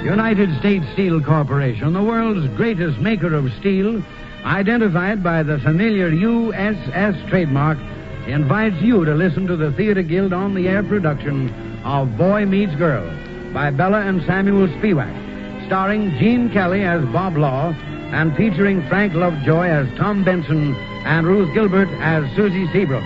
United States Steel Corporation, the world's greatest maker of steel, identified by the familiar USS trademark, invites you to listen to the Theater Guild on-the-air production of Boy Meets Girl by Bella and Samuel Spiewak, starring Gene Kelly as Bob Law and featuring Frank Lovejoy as Tom Benson and Ruth Gilbert as Susie Seabrook.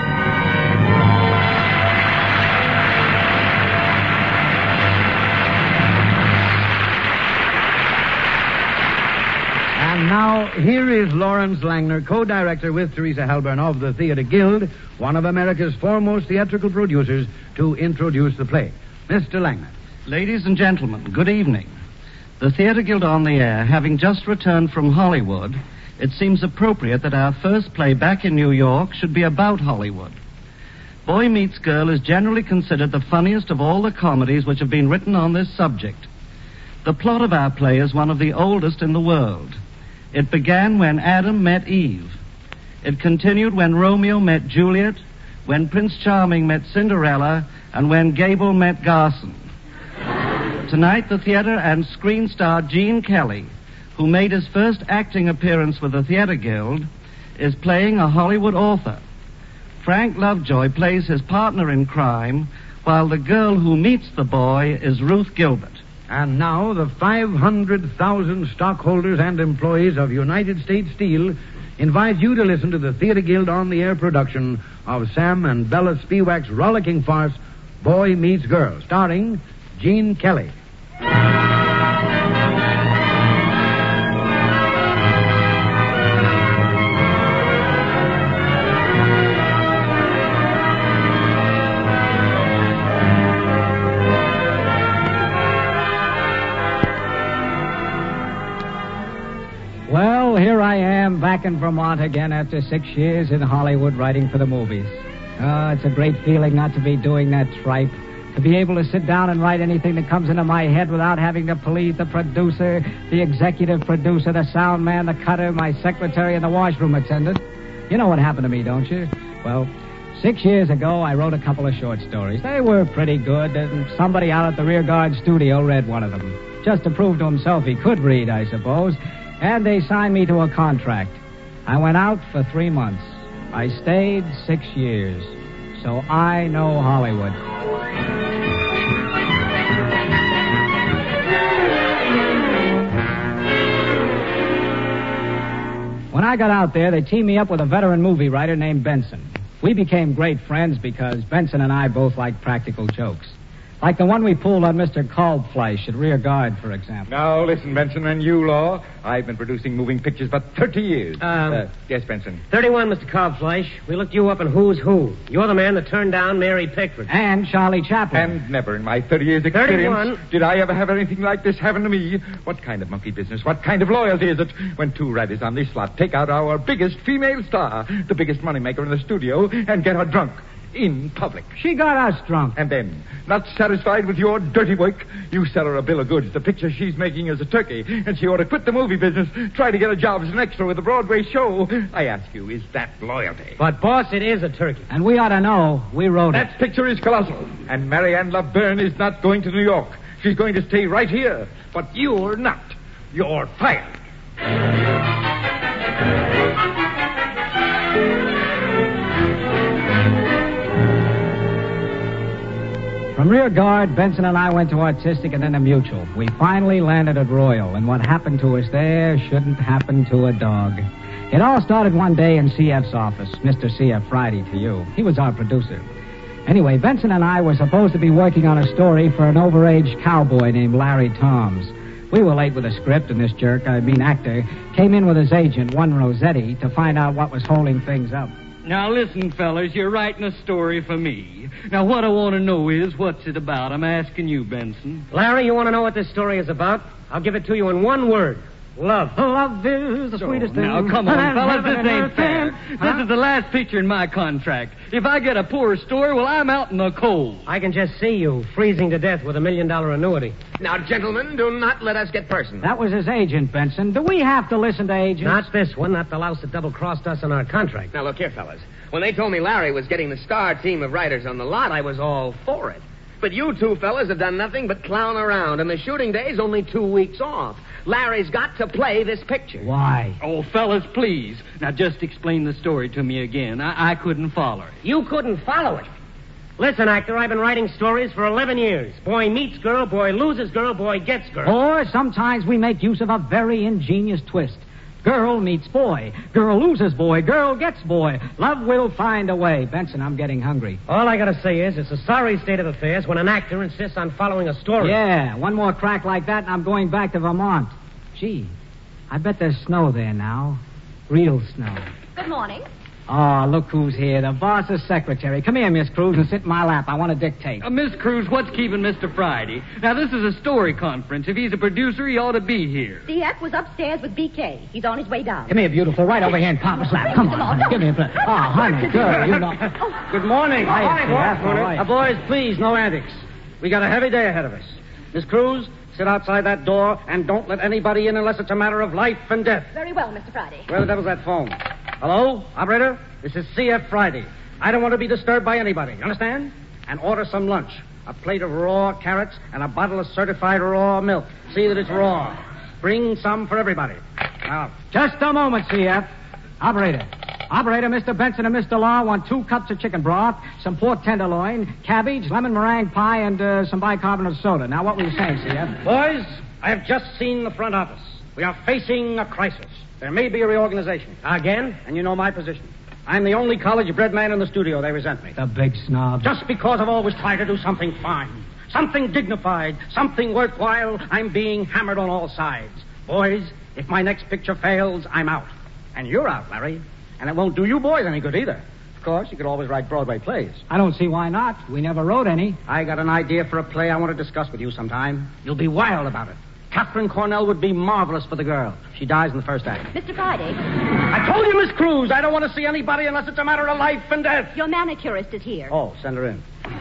And now, here is Lawrence Langner, co-director with Teresa Halburn of the Theater Guild, one of America's foremost theatrical producers, to introduce the play. Mr. Langner. Ladies and gentlemen, good evening. The Theater Guild on the air, having just returned from Hollywood, it seems appropriate that our first play back in New York should be about Hollywood. Boy Meets Girl is generally considered the funniest of all the comedies which have been written on this subject. The plot of our play is one of the oldest in the world. It began when Adam met Eve. It continued when Romeo met Juliet, when Prince Charming met Cinderella, and when Gable met Garson. Tonight, the theater and screen star Gene Kelly, who made his first acting appearance with the Theater Guild, is playing a Hollywood author. Frank Lovejoy plays his partner in crime, while the girl who meets the boy is Ruth Gilbert. And now, the 500,000 stockholders and employees of United States Steel invite you to listen to the Theater Guild on-the-air production of Sam and Bella Spiewak's rollicking farce, Boy Meets Girl, starring Gene Kelly. Well, here I am back in Vermont again after 6 years in Hollywood writing for the movies. It's a great feeling not to be doing that tripe. To be able to sit down and write anything that comes into my head without having to please the producer, the executive producer, the sound man, the cutter, my secretary, and the washroom attendant. You know what happened to me, don't you? Well, 6 years ago, I wrote a couple of short stories. They were pretty good, and somebody out at the rear guard studio read one of them. Just to prove to himself he could read, I suppose. And they signed me to a contract. I went out for 3 months. I stayed 6 years. So I know Hollywood. When I got out there, they teamed me up with a veteran movie writer named Benson. We became great friends because Benson and I both liked practical jokes. Like the one we pulled on Mr. Kalbfleisch at Rear Guard, for example. Now, listen, Benson, and you, Law. I've been producing moving pictures for 30 years. Yes, Benson. 31, Mr. Kalbfleisch. We looked you up in Who's Who. You're the man that turned down Mary Pickford. And Charlie Chaplin. And never in my 30 years' experience 31. Did I ever have anything like this happen to me. What kind of monkey business, what kind of loyalty is it when two raddies on this lot take out our biggest female star, the biggest moneymaker in the studio, and get her drunk? In public. She got us drunk. And then, not satisfied with your dirty work, you sell her a bill of goods. The picture she's making is a turkey, and she ought to quit the movie business, try to get a job as an extra with a Broadway show. I ask you, is that loyalty? But, boss, it is a turkey. And we ought to know. We wrote it. That picture is colossal. And Marianne Laverne is not going to New York. She's going to stay right here. But you're not. You're fired. From Rear Guard, Benson and I went to Artistic and then to Mutual. We finally landed at Royal, and what happened to us there shouldn't happen to a dog. It all started one day in CF's office. Mr. CF Friday to you. He was our producer. Anyway, Benson and I were supposed to be working on a story for an overaged cowboy named Larry Toms. We were late with the script, and this actor, came in with his agent, one Rossetti, to find out what was holding things up. Now, listen, fellas, you're writing a story for me. Now, what I want to know is, what's it about? I'm asking you, Benson. Larry, you want to know what this story is about? I'll give it to you in one word. Love. Love is the sweetest thing. Now, come on, fellas, this ain't fair. This is the last picture in my contract. If I get a poor story, well, I'm out in the cold. I can just see you freezing to death with $1 million annuity. Now, gentlemen, do not let us get personal. That was his agent, Benson. Do we have to listen to agents? Not this one, not the louse that double-crossed us on our contract. Now, look here, fellas. When they told me Larry was getting the star team of writers on the lot, I was all for it. But you two fellas have done nothing but clown around, and the shooting day's only 2 weeks off. Larry's got to play this picture. Why? Oh, fellas, please. Now, just explain the story to me again. I couldn't follow it. You couldn't follow it. Listen, actor, I've been writing stories for 11 years. Boy meets girl, boy loses girl, boy gets girl. Or sometimes we make use of a very ingenious twist. Girl meets boy. Girl loses boy. Girl gets boy. Love will find a way. Benson, I'm getting hungry. All I gotta say is it's a sorry state of affairs when an actor insists on following a story. Yeah, one more crack like that and I'm going back to Vermont. Gee, I bet there's snow there now. Real snow. Good morning. Oh, look who's here. The boss's secretary. Come here, Miss Cruz, and sit in my lap. I want to dictate. Miss Cruz, what's keeping Mr. Friday? Now, this is a story conference. If he's a producer, he ought to be here. CF was upstairs with BK. He's on his way down. Come here, beautiful. Right over here in Papa's lap. Come on, honey. Give me a plate. Oh, honey, girl, you know. Good morning. Hi, CF. How are you? Boys, please, no antics. We got a heavy day ahead of us. Miss Cruz, sit outside that door and don't let anybody in unless it's a matter of life and death. Very well, Mr. Friday. Where the devil's that phone? Hello? Operator? This is CF Friday. I don't want to be disturbed by anybody. You understand? And order some lunch. A plate of raw carrots and a bottle of certified raw milk. See that it's raw. Bring some for everybody. Now, Just a moment, CF. Operator, Mr. Benson and Mr. Law want 2 cups of chicken broth, some pork tenderloin, cabbage, lemon meringue pie, and some bicarbonate soda. Now, what were you saying, CF? boys, I have just seen the front office. We are facing a crisis. There may be a reorganization. Again? And you know my position. I'm the only college-bred man in the studio. They resent me. The big snob. Just because I've always tried to do something fine, something dignified, something worthwhile, I'm being hammered on all sides. Boys, if my next picture fails, I'm out. And you're out, Larry. And it won't do you boys any good either. Of course, you could always write Broadway plays. I don't see why not. We never wrote any. I got an idea for a play I want to discuss with you sometime. You'll be wild about it. Catherine Cornell would be marvelous for the girl. She dies in the first act. Mr. Friday, I told you, Miss Cruz, I don't want to see anybody unless it's a matter of life and death. your manicurist is here. Oh, send her in.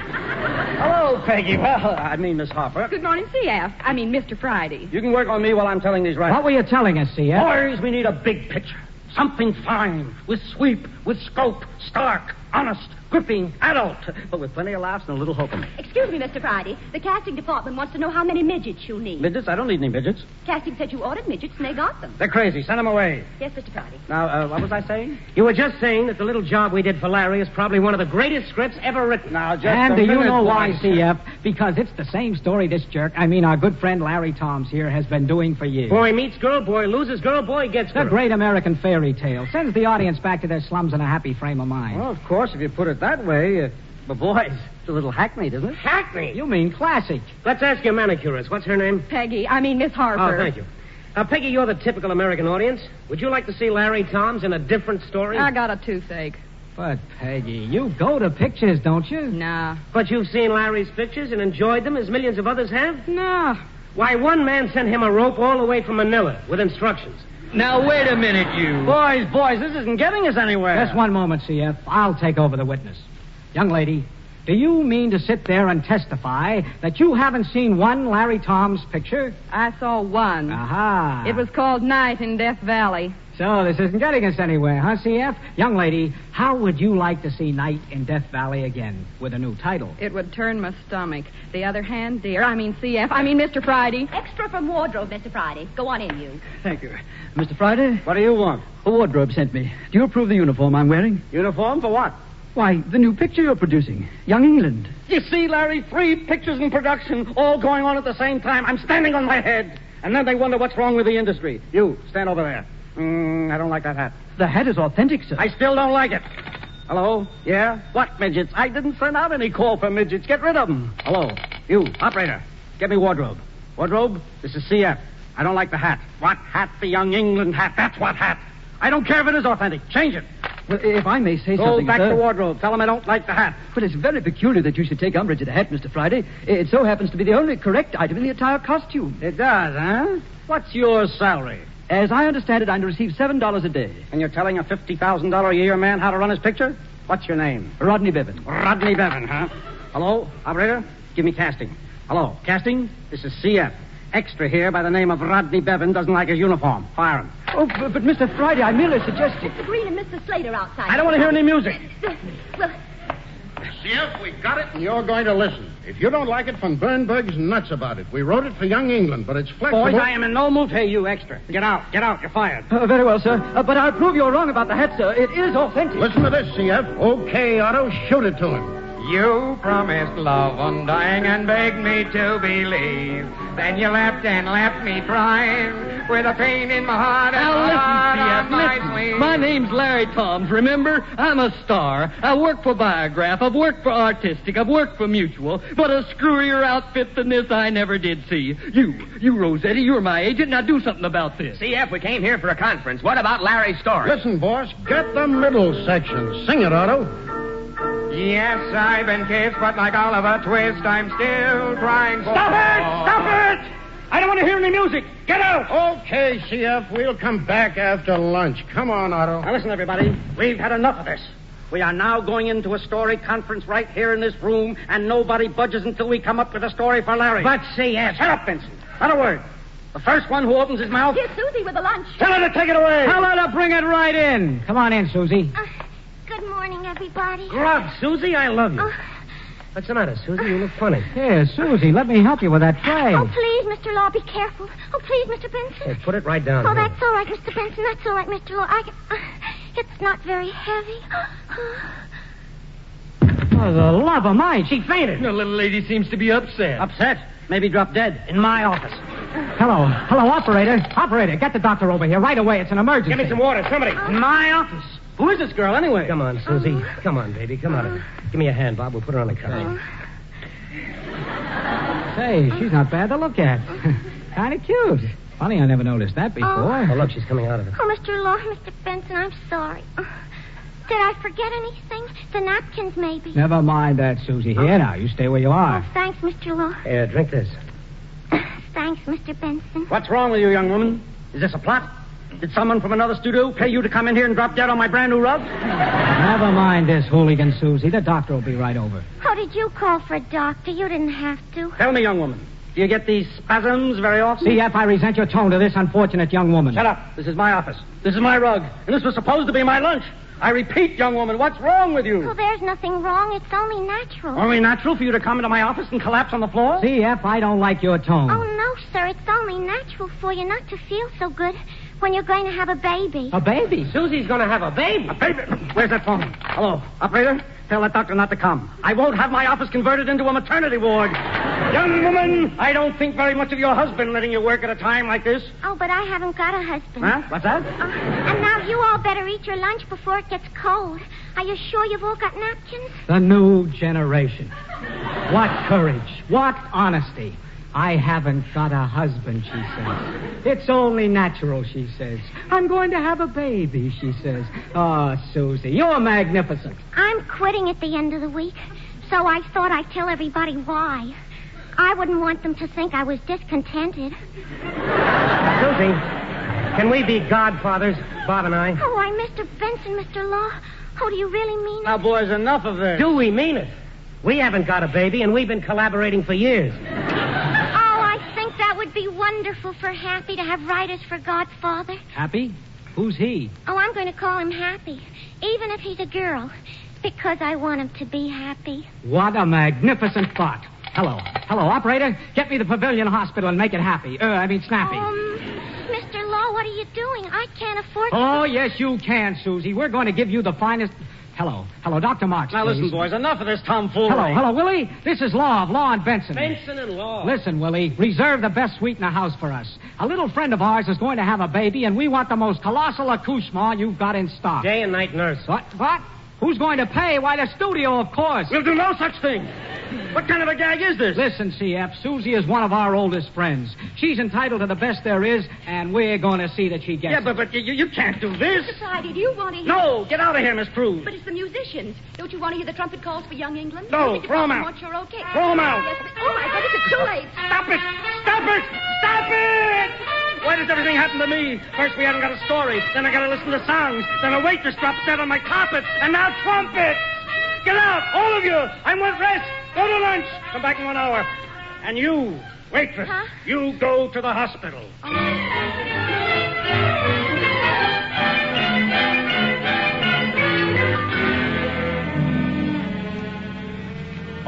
Hello, Peggy. Well, I mean, Miss Harper. Good morning, CF. I mean, Mr. Friday. You can work on me while I'm telling these writers. What were you telling us, CF? Boys, we need a big picture. Something fine, with sweep, with scope, stark, honest, gripping, adult, but with plenty of laughs and a little hokum. Excuse me, Mr. Friday. The casting department wants to know how many midgets you'll need. Midgets? I don't need any midgets. Casting said you ordered midgets and they got them. They're crazy. Send them away. Yes, Mr. Friday. Now, what was I saying? You were just saying that the little job we did for Larry is probably one of the greatest scripts ever written. Now, just And a do you minute, know why, boys. CF? Because it's the same story this jerk, our good friend Larry Toms here, has been doing for years. Boy meets girl, boy loses girl, boy gets It's a girl. great American fairy tale. Sends the audience back to their slums in a happy frame of mind. Well, of course, if you put it that way. But, boys, it's a little hackneyed, isn't it? Hackney. You mean classic. Let's ask your manicurist. What's her name? Peggy, I mean Miss Harper. Oh, thank you. Now, Peggy, you're the typical American audience. Would you like to see Larry Toms in a different story? I got a toothache. But, Peggy, you go to pictures, don't you? Nah. But you've seen Larry's pictures and enjoyed them as millions of others have? Nah. Why, one man sent him a rope all the way from Manila with instructions. Now, wait a minute, you. Boys, this isn't getting us anywhere. Just one moment, CF. I'll take over the witness. Young lady, do you mean to sit there and testify that you haven't seen one Larry Toms picture? I saw one. Aha. It was called Night in Death Valley. So this isn't getting us anywhere, huh, CF? Young lady, how would you like to see Night in Death Valley again with a new title? It would turn my stomach. The other hand, dear. I mean, CF. I mean, Mr. Friday. Extra from wardrobe, Mr. Friday. Go on in, you. Thank you. Mr. Friday, What do you want? a wardrobe sent me. Do you approve the uniform I'm wearing? Uniform for what? Why, the new picture you're producing, Young England. You see, Larry, 3 pictures in production, all going on at the same time. I'm standing on my head. And then they wonder what's wrong with the industry. You, stand over there. I don't like that hat. The hat is authentic, sir. I still don't like it. Hello? Yeah? What midgets? I didn't send out any call for midgets. Get rid of them. Hello? You, operator. Get me wardrobe. Wardrobe, this is CF. I don't like the hat. What hat? The Young England hat. That's what hat. I don't care if it is authentic. Change it. Well, if I may say Go something, back sir. to wardrobe. Tell them I don't like the hat. But it's very peculiar that you should take umbrage at a hat, Mr. Friday. It so happens to be the only correct item in the entire costume. It does, huh? What's your salary? As I understand it, I'm to receive $7 a day. And you're telling a $50,000 a year man how to run his picture? What's your name? Rodney Bevan. Rodney Bevan, huh? Hello, operator? Give me casting. Hello, casting? This is CF. Extra here by the name of Rodney Bevan doesn't like his uniform. Fire him. Oh, but Mr. Friday, I merely suggested... Mr. Green and Mr. Slater outside. I don't want to hear any music. Well, CF, we got it, and you're going to listen. If you don't like it, Von Bernberg's nuts about it. We wrote it for Young England, but it's flexible. Boys, I am in no mood to pay you extra. Get out. You're fired. Very well, sir. But I'll prove you're wrong about the hat, sir. It is authentic. Listen to this, CF. Okay, Otto, shoot it to him. You promised love undying and begged me to believe. Then you left and left me crying with a pain in my heart and Now listen, CF, listen. My name's Larry Toms, remember? I'm a star. I work for Biograph. I've worked for Artistic. I've worked for Mutual. But a screwier outfit than this I never did see. You, Rossetti, you're my agent. Now do something about this. CF, we came here for a conference. What about Larry's story? Listen, boss, get the middle section. Sing it, Otto. Yes, I've been kissed, but like Oliver Twist, I'm still crying for... Stop it! I don't want to hear any music. Get out! Okay, CF, we'll come back after lunch. Come on, Otto. Now listen, everybody. We've had enough of this. We are now going into a story conference right here in this room, and nobody budges until we come up with a story for Larry. But CF... Shut up, Vincent. Not a word. The first one who opens his mouth... Here's Susie with the lunch. Tell her to take it away. Tell her to bring it right in. Come on in, Susie. Good morning, everybody. Grub, Susie, I love you. What's the matter, Susie? You look funny. Here, Susie, let me help you with that tray. Oh, please, Mr. Law, be careful. Oh, please, Mr. Benson. Hey, put it right down. Oh, here. that's all right, Mr. Benson. That's all right, Mr. Law. It's not very heavy. For the love of Mike. She fainted. The little lady seems to be upset. Upset? Maybe dropped dead. In my office. Hello, operator. Operator, get the doctor over here right away. It's an emergency. Give me some water, somebody. In my office. Who is this girl, anyway? Come on, Susie. Come on, baby. Come on. Give me a hand, Bob. We'll put her on the car. Say, she's not bad to look at. Kind of cute. Funny, I never noticed that before. Oh, look, she's coming out of it. Oh, Mr. Law, Mr. Benson, I'm sorry. Did I forget anything? The napkins, maybe. Never mind that, Susie. Here now, you stay where you are. Oh, thanks, Mr. Law. Here, drink this. Thanks, Mr. Benson. What's wrong with you, young woman? Is this a plot? Did someone from another studio pay you to come in here and drop dead on my brand new rug? Never mind this, hooligan Susie. The doctor will be right over. How did you call for a doctor? You didn't have to. Tell me, young woman, do you get these spasms very often? CF, I resent your tone to this unfortunate young woman. Shut up. This is my office. This is my rug. And this was supposed to be my lunch. I repeat, young woman, what's wrong with you? Oh, there's nothing wrong. It's only natural. Only natural for you to come into my office and collapse on the floor? CF, I don't like your tone. Oh, no, sir. It's only natural for you not to feel so good when you're going to have a baby. A baby? Susie's going to have a baby. A baby? Where's that phone? Hello, operator? Tell that doctor not to come. I won't have my office converted into a maternity ward. Young woman, I don't think very much of your husband letting you work at a time like this. Oh, but I haven't got a husband. Huh? What's that? And now you all better eat your lunch before it gets cold. Are you sure you've all got napkins? The new generation. What courage. What honesty. I haven't got a husband, she says. It's only natural, she says. I'm going to have a baby, she says. Oh, Susie, you're magnificent. I'm quitting at the end of the week, so I thought I'd tell everybody why. I wouldn't want them to think I was discontented. Susie, can we be godfathers, Bob and I? Oh, why, Mr. Benson, Mr. Law. Oh, do you really mean it? Now, boys, enough of this. Do we mean it? We haven't got a baby, and we've been collaborating for years. That would be wonderful for Happy to have writers for Godfather. Happy? Who's he? Oh, I'm going to call him Happy, even if he's a girl, because I want him to be happy. What a magnificent thought. Hello, operator. Get me the Pavilion Hospital and make it happy. Snappy. Mr. Law, what are you doing? I can't afford to... Oh, yes, you can, Susie. We're going to give you the finest... Hello, Dr. Marks, Now, please. listen, boys, enough of this tomfoolery. Hello, Willie. This is Law of Law and Benson. Benson and Law. Listen, Willie, reserve the best suite in the house for us. A little friend of ours is going to have a baby, and we want the most colossal accouchement you've got in stock. Day and night nurse. What? Who's going to pay? Why, the studio, of course. We'll do no such thing. What kind of a gag is this? Listen, CF, Susie is one of our oldest friends. She's entitled to the best there is, and we're going to see that she gets it. Yeah, but you can't do this. Mr. Friday, do you want to hear... No, get out of here, Miss Prue. But it's the musicians. Don't you want to hear the trumpet calls for Young England? No, throw 'em out. Once you're okay. Throw 'em out. Yes, oh, my God, it's too late. Stop it! Stop it! Stop it! Why does everything happen to me? First we haven't got a story, then I got to listen to songs, then a waitress drops dead on my carpet, and now trumpets! Get out, all of you! I want rest! Go to lunch! Come back in 1 hour. And you, waitress, you go to the hospital.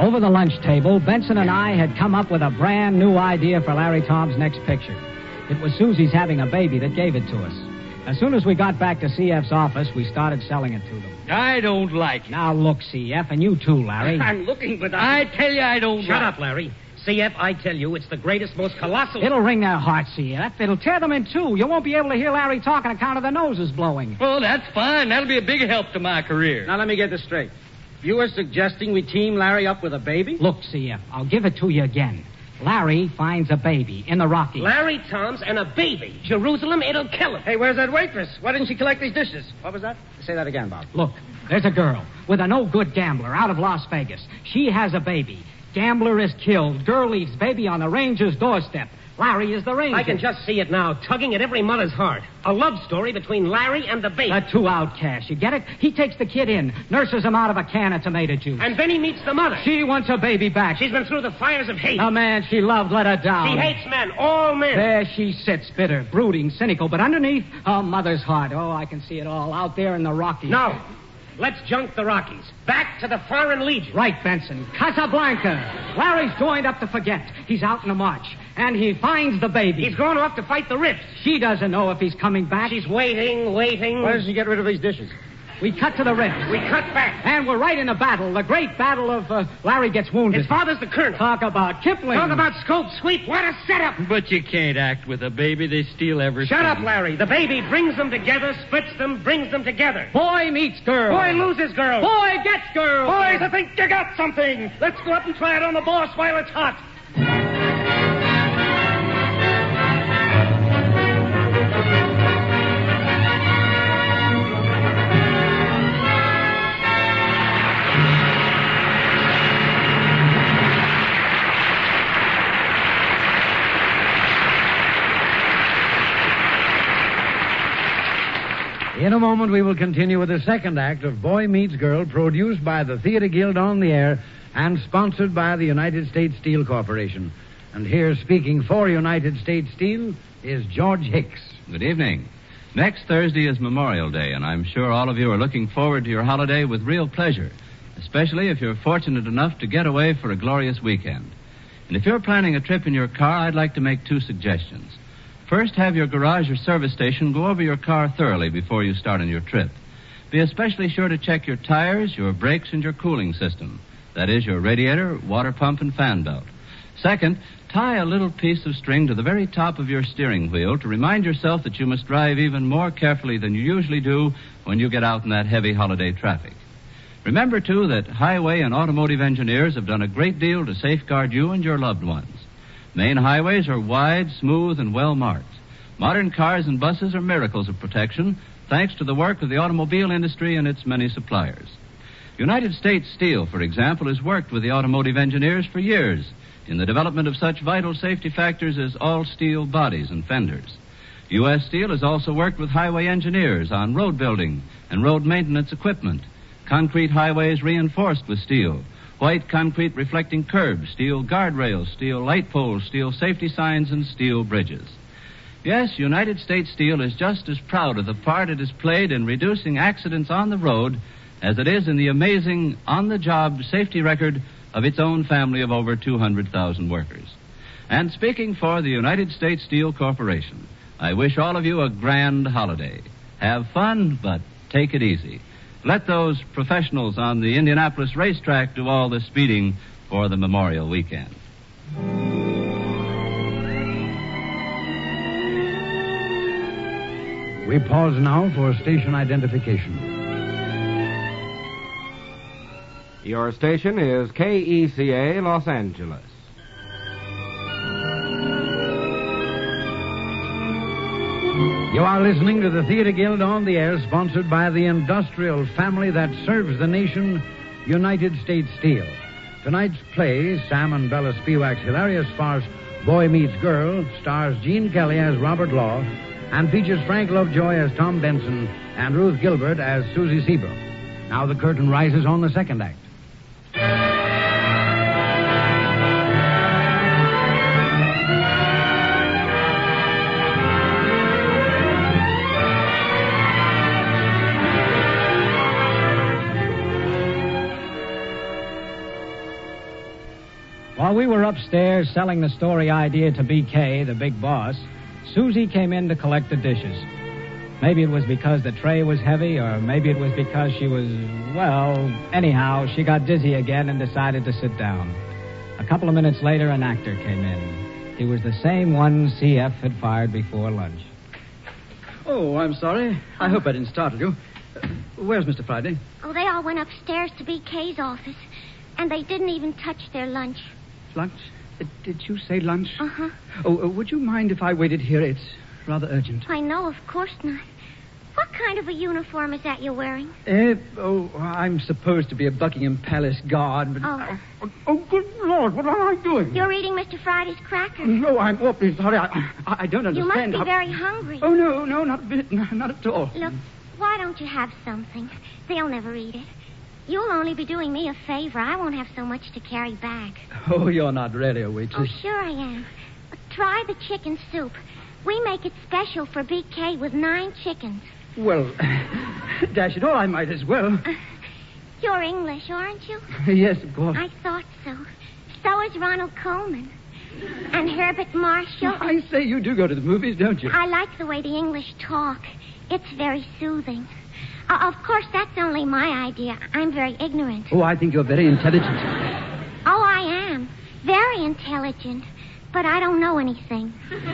Over the lunch table, Benson and I had come up with a brand new idea for Larry Tom's next picture. It was Susie's having a baby that gave it to us. As soon as we got back to CF's office, we started selling it to them. I don't like it. Now, look, CF, and you too, Larry. I'm looking, but I tell you I don't Shut like up, Larry. CF, I tell you, it's the greatest, most colossal... It'll wring their hearts, CF. It'll tear them in two. You won't be able to hear Larry talk on account of their noses blowing. Well, that's fine. That'll be a big help to my career. Now, let me get this straight. You were suggesting we team Larry up with a baby? Look, CF, I'll give it to you again. Larry finds a baby in the Rockies. Larry Toms and a baby. Jerusalem, it'll kill him. Hey, where's that waitress? Why didn't she collect these dishes? What was that? Say that again, Bob. Look, there's a girl with a no-good gambler out of Las Vegas. She has a baby. Gambler is killed. Girl leaves baby on the ranger's doorstep. Larry is the ranger. I can just see it now, tugging at every mother's heart. A love story between Larry and the baby. The two outcasts, you get it? He takes the kid in, nurses him out of a can of tomato juice. And then he meets the mother. She wants her baby back. She's been through the fires of hate. The man she loved let her down. She hates men, all men. There she sits, bitter, brooding, cynical, but underneath, her mother's heart. Oh, I can see it all out there in the Rockies. No. Let's junk the Rockies. Back to the Foreign Legion. Right, Benson. Casablanca. Larry's joined up to forget. He's out in the march. And he finds the baby. He's going off to fight the Rips. She doesn't know if he's coming back. She's waiting. Why doesn't she get rid of these dishes? We cut to the Rips. We cut back. And we're right in the battle. The great battle of Larry gets wounded. His father's the colonel. Talk about Kipling. Talk about scope sweep. What a setup. But you can't act with a baby. They steal everything. Shut up, Larry. The baby brings them together, splits them, brings them together. Boy meets girl. Boy loses girl. Boy gets girl. Boys, I think you got something. Let's go up and try it on the boss while it's hot. In a moment, we will continue with the second act of Boy Meets Girl, produced by the Theater Guild on the Air and sponsored by the United States Steel Corporation. And here, speaking for United States Steel, is George Hicks. Good evening. Next Thursday is Memorial Day, and I'm sure all of you are looking forward to your holiday with real pleasure, especially if you're fortunate enough to get away for a glorious weekend. And if you're planning a trip in your car, I'd like to make two suggestions. First, have your garage or service station go over your car thoroughly before you start on your trip. Be especially sure to check your tires, your brakes, and your cooling system. That is, your radiator, water pump, and fan belt. Second, tie a little piece of string to the very top of your steering wheel to remind yourself that you must drive even more carefully than you usually do when you get out in that heavy holiday traffic. Remember, too, that highway and automotive engineers have done a great deal to safeguard you and your loved ones. Main highways are wide, smooth, and well marked. Modern cars and buses are miracles of protection, thanks to the work of the automobile industry and its many suppliers. United States Steel, for example, has worked with the automotive engineers for years in the development of such vital safety factors as all-steel bodies and fenders. U.S. Steel has also worked with highway engineers on road building and road maintenance equipment, concrete highways reinforced with steel, white concrete reflecting curbs, steel guardrails, steel light poles, steel safety signs, and steel bridges. Yes, United States Steel is just as proud of the part it has played in reducing accidents on the road as it is in the amazing on-the-job safety record of its own family of over 200,000 workers. And speaking for the United States Steel Corporation, I wish all of you a grand holiday. Have fun, but take it easy. Let those professionals on the Indianapolis racetrack do all the speeding for the Memorial Weekend. We pause now for station identification. Your station is KECA, Los Angeles. You are listening to the Theater Guild on the Air, sponsored by the industrial family that serves the nation, United States Steel. Tonight's play, Sam and Bella Spiewak's hilarious farce, Boy Meets Girl, stars Gene Kelly as Robert Law and features Frank Lovejoy as Tom Benson and Ruth Gilbert as Susie Seabrook. Now the curtain rises on the second act. While we were upstairs selling the story idea to BK, the big boss, Susie came in to collect the dishes. Maybe it was because the tray was heavy, or maybe it was because she was, well, anyhow, she got dizzy again and decided to sit down. A couple of minutes later, an actor came in. He was the same one CF had fired before lunch. Oh, I'm sorry. I hope I didn't startle you. Where's Mr. Friday? Oh, they all went upstairs to BK's office, and they didn't even touch their lunch. Lunch? Did you say lunch? Uh-huh. Oh, would you mind if I waited here? It's rather urgent. I know, of course not. What kind of a uniform is that you're wearing? I'm supposed to be a Buckingham Palace guard, but... Oh, good Lord, what am I doing? You're eating Mr. Friday's crackers. No, I'm awfully sorry. I don't understand. You must be very hungry. Oh, no, not a bit. Not at all. Look, why don't you have something? They'll never eat it. You'll only be doing me a favor. I won't have so much to carry back. Oh, you're not really a waitress. Oh, sure I am. Try the chicken soup. We make it special for BK with 9 chickens. Well, dash it all, I might as well. You're English, aren't you? Yes, of course. I thought so. So is Ronald Coleman. And Herbert Marshall. I say you do go to the movies, don't you? I like the way the English talk. It's very soothing. Of course, that's only my idea. I'm very ignorant. Oh, I think you're very intelligent. Oh, I am. Very intelligent. But I don't know anything.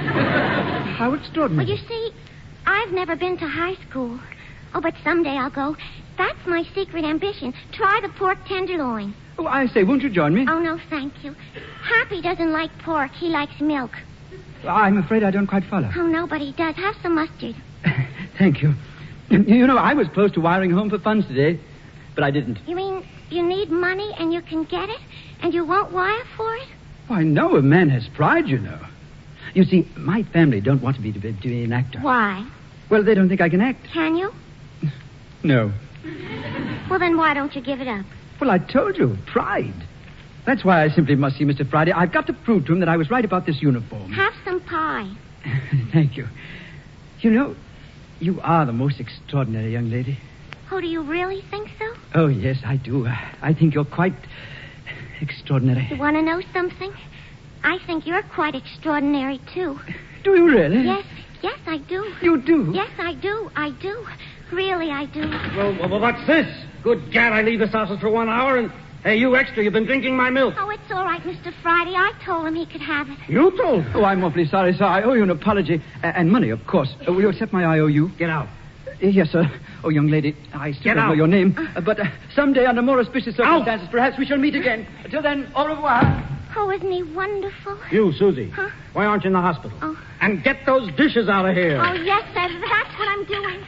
How extraordinary. Well, you see, I've never been to high school. Oh, but someday I'll go. That's my secret ambition. Try the pork tenderloin. Oh, I say, won't you join me? Oh, no, thank you. Happy doesn't like pork. He likes milk. I'm afraid I don't quite follow. Oh, no, but he does. Have some mustard. Thank you. You know, I was close to wiring home for funds today, but I didn't. You mean you need money and you can get it, and you won't wire for it? Why, no, a man has pride, you know. You see, my family don't want me to be an actor. Why? Well, they don't think I can act. Can you? No. Well, then why don't you give it up? Well, I told you, pride. That's why I simply must see Mr. Friday. I've got to prove to him that I was right about this uniform. Have some pie. Thank you. You know, you are the most extraordinary young lady. Oh, do you really think so? Oh, yes, I do. I think you're quite extraordinary. You want to know something? I think you're quite extraordinary, too. Do you really? Yes, I do. You do? Yes, I do. Really, I do. Well, what's this? Good gad, I leave this house for 1 hour and... Hey, you extra, you've been drinking my milk. Oh, it's all right, Mr. Friday. I told him he could have it. You told him? Oh, I'm awfully sorry, sir. I owe you an apology. And money, of course. Will you accept my IOU? Get out. Yes, sir. Oh, young lady, I still don't know your name. But someday, under more auspicious circumstances, perhaps we shall meet again. Until then, au revoir. Oh, isn't he wonderful? You, Susie. Huh? Why aren't you in the hospital? Oh. And get those dishes out of here. Oh, yes, sir. That's what I'm doing.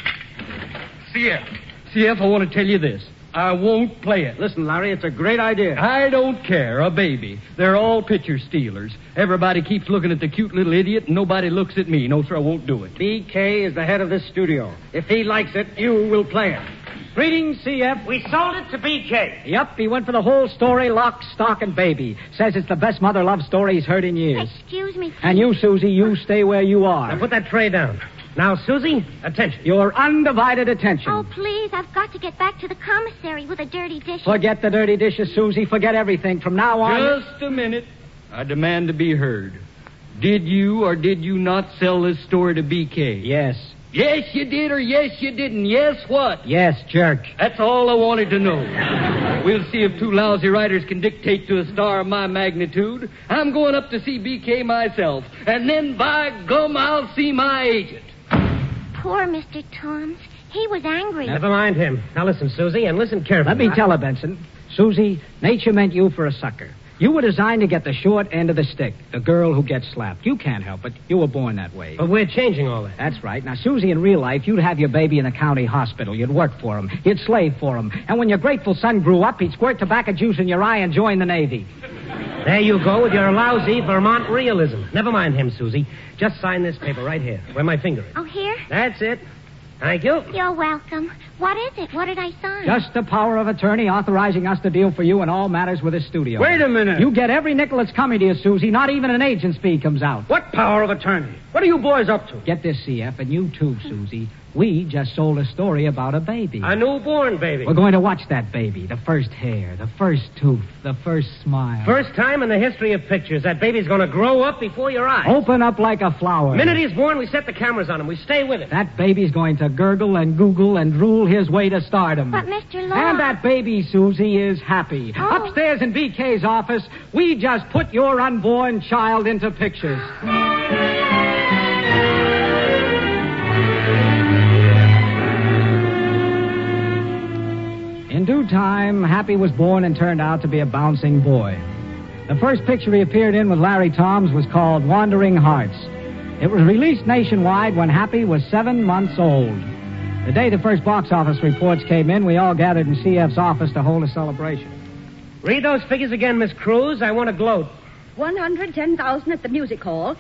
CF, I want to tell you this. I won't play it. Listen, Larry, it's a great idea. I don't care. A baby. They're all picture stealers. Everybody keeps looking at the cute little idiot, and nobody looks at me. No, sir, I won't do it. BK is the head of this studio. If he likes it, you will play it. Greetings, CF. We sold it to BK. Yep, he went for the whole story, lock, stock, and baby. Says it's the best mother love story he's heard in years. Excuse me, please. And you, Susie, you stay where you are. Now put that tray down. Now, Susie, attention. Your undivided attention. Oh, please, I've got to get back to the commissary with the dirty dishes. Forget the dirty dishes, Susie. Forget everything. From now on... Just a minute. I demand to be heard. Did you or did you not sell this story to BK? Yes. Yes, you did, or yes, you didn't. Yes, what? Yes, jerk. That's all I wanted to know. We'll see if 2 lousy writers can dictate to a star of my magnitude. I'm going up to see BK myself, and then, by gum, I'll see my agent. Poor Mr. Toms. He was angry. Never mind him. Now listen, Susie, and listen carefully. Let me tell her, Benson. Susie, nature meant you for a sucker. You were designed to get the short end of the stick, the girl who gets slapped. You can't help it. You were born that way. But we're changing all that. That's right. Now, Susie, in real life, you'd have your baby in the county hospital. You'd work for him. You'd slave for him. And when your grateful son grew up, he'd squirt tobacco juice in your eye and join the Navy. There you go with your lousy Vermont realism. Never mind him, Susie. Just sign this paper right here, where my finger is. Oh, here? That's it. Thank you. You're welcome. What is it? What did I sign? Just the power of attorney authorizing us to deal for you in all matters with this studio. Wait a minute. You get every nickel that's coming to you, Susie. Not even an agent's fee comes out. What power of attorney? What are you boys up to? Get this, CF, and you too, Susie. We just sold a story about a baby. A newborn baby. We're going to watch that baby. The first hair, the first tooth, the first smile. First time in the history of pictures, that baby's going to grow up before your eyes. Open up like a flower. The minute he's born, we set the cameras on him. We stay with him. That baby's going to gurgle and google and drool his way to stardom. But, Mr. Law... And that baby, Susie, is happy. Oh. Upstairs in BK's office, we just put your unborn child into pictures. In due time, Happy was born and turned out to be a bouncing boy. The first picture he appeared in with Larry Toms was called Wandering Hearts. It was released nationwide when Happy was 7 months old. The day the first box office reports came in, we all gathered in CF's office to hold a celebration. Read those figures again, Miss Cruz. I want to gloat. 110,000 at the music hall,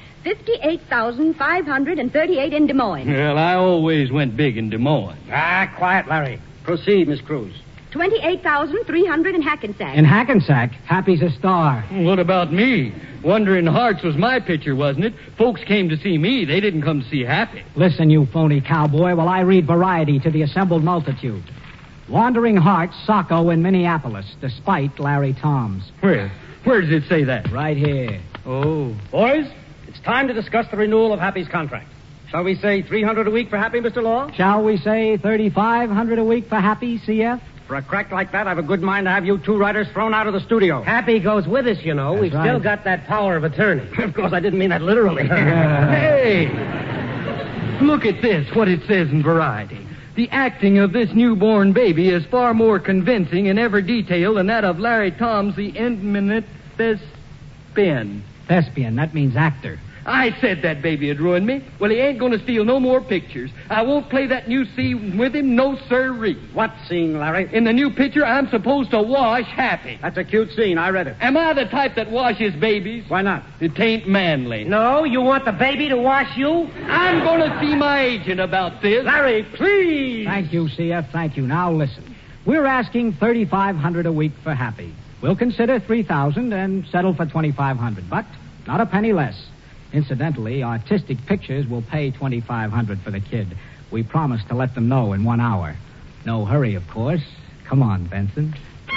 58,538 in Des Moines. Well, I always went big in Des Moines. Quiet, Larry. Proceed, Miss Cruz. 28,300 in Hackensack. In Hackensack, Happy's a star. What about me? Wandering Hearts was my picture, wasn't it? Folks came to see me. They didn't come to see Happy. Listen, you phony cowboy, while I read Variety to the assembled multitude. Wandering Hearts, Socko in Minneapolis, despite Larry Toms. Where? Where does it say that? Right here. Oh. Boys, it's time to discuss the renewal of Happy's contract. Shall we say $300 a week for Happy, Mr. Law? Shall we say $3,500 a week for Happy, CF? For a crack like that, I have a good mind to have you two writers thrown out of the studio. Happy goes with us, you know. That's We've right. still got that power of attorney. Of course, I didn't mean that literally. Hey! Look at this, what it says in Variety. The acting of this newborn baby is far more convincing in every detail than that of Larry Toms, the eminent thespian. Thespian, that means actor. I said that baby had ruined me. Well, he ain't going to steal no more pictures. I won't play that new scene with him, no sirree. What scene, Larry? In the new picture, I'm supposed to wash Happy. That's a cute scene. I read it. Am I the type that washes babies? Why not? It ain't manly. No, you want the baby to wash you? I'm going to see my agent about this. Larry, please! Thank you, CF, thank you. Now listen. We're asking $3,500 a week for Happy. We'll consider $3,000 and settle for $2,500, but not a penny less. Incidentally, Artistic Pictures will pay $2,500 for the kid. We promised to let them know in 1 hour. No hurry, of course. Come on, Benson.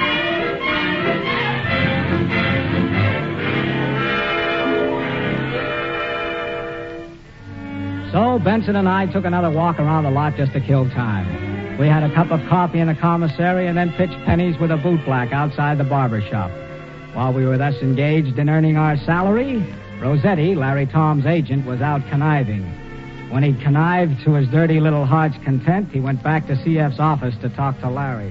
So Benson and I took another walk around the lot just to kill time. We had a cup of coffee in the commissary and then pitched pennies with a bootblack outside the barber shop. While we were thus engaged in earning our salary, Rossetti, Larry Tom's agent, was out conniving. When he'd connived to his dirty little heart's content, he went back to CF's office to talk to Larry.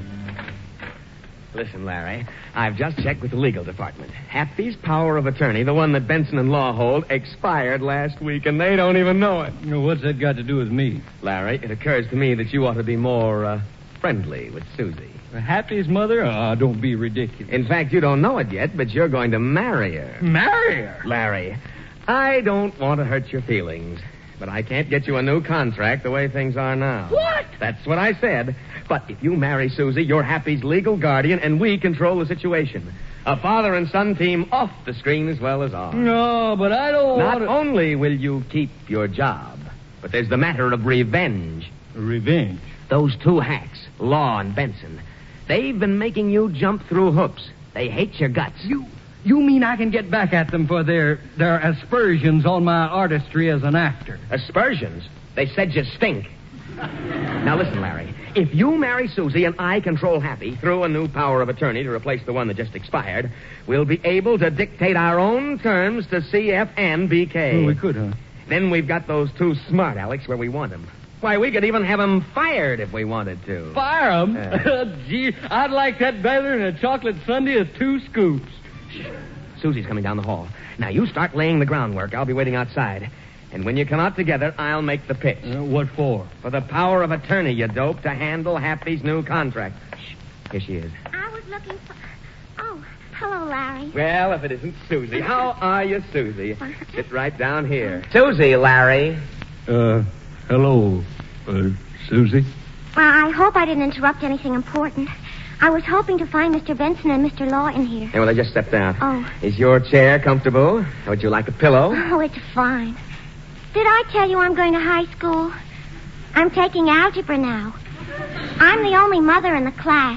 Listen, Larry, I've just checked with the legal department. Happy's power of attorney, the one that Benson and Law hold, expired last week, and they don't even know it. What's that got to do with me? Larry, it occurs to me that you ought to be more, friendly with Susie. Happy's mother? Oh, don't be ridiculous. In fact, you don't know it yet, but you're going to marry her. Marry her? Larry, I don't want to hurt your feelings, but I can't get you a new contract the way things are now. What? That's what I said. But if you marry Susie, you're Happy's legal guardian, and we control the situation. A father and son team off the screen as well as on. No, but I don't Not want to... only will you keep your job, but there's the matter of revenge. Revenge? Those two hacks, Law and Benson, they've been making you jump through hoops. They hate your guts. You mean I can get back at them for their aspersions on my artistry as an actor? Aspersions? They said you stink. Now listen, Larry. If you marry Susie and I control Happy through a new power of attorney to replace the one that just expired, we'll be able to dictate our own terms to CF and BK. Well, we could, huh? Then we've got those two smart Alecs where we want them. Why, we could even have them fired if we wanted to. Fire them? Gee, I'd like that better than a chocolate sundae with 2 scoops. Susie's coming down the hall. Now, you start laying the groundwork. I'll be waiting outside. And when you come out together, I'll make the pitch. What for? For the power of attorney, you dope, to handle Happy's new contract. Shh. Here she is. I was looking for... Oh, hello, Larry. Well, if it isn't Susie. How are you, Susie? Sit right down here. Susie, Larry. Hello, Susie. Well, I hope I didn't interrupt anything important. I was hoping to find Mr. Benson and Mr. Lawton here. Yeah, well, I just stepped out. Oh. Is your chair comfortable? Would you like a pillow? Oh, it's fine. Did I tell you I'm going to high school? I'm taking algebra now. I'm the only mother in the class.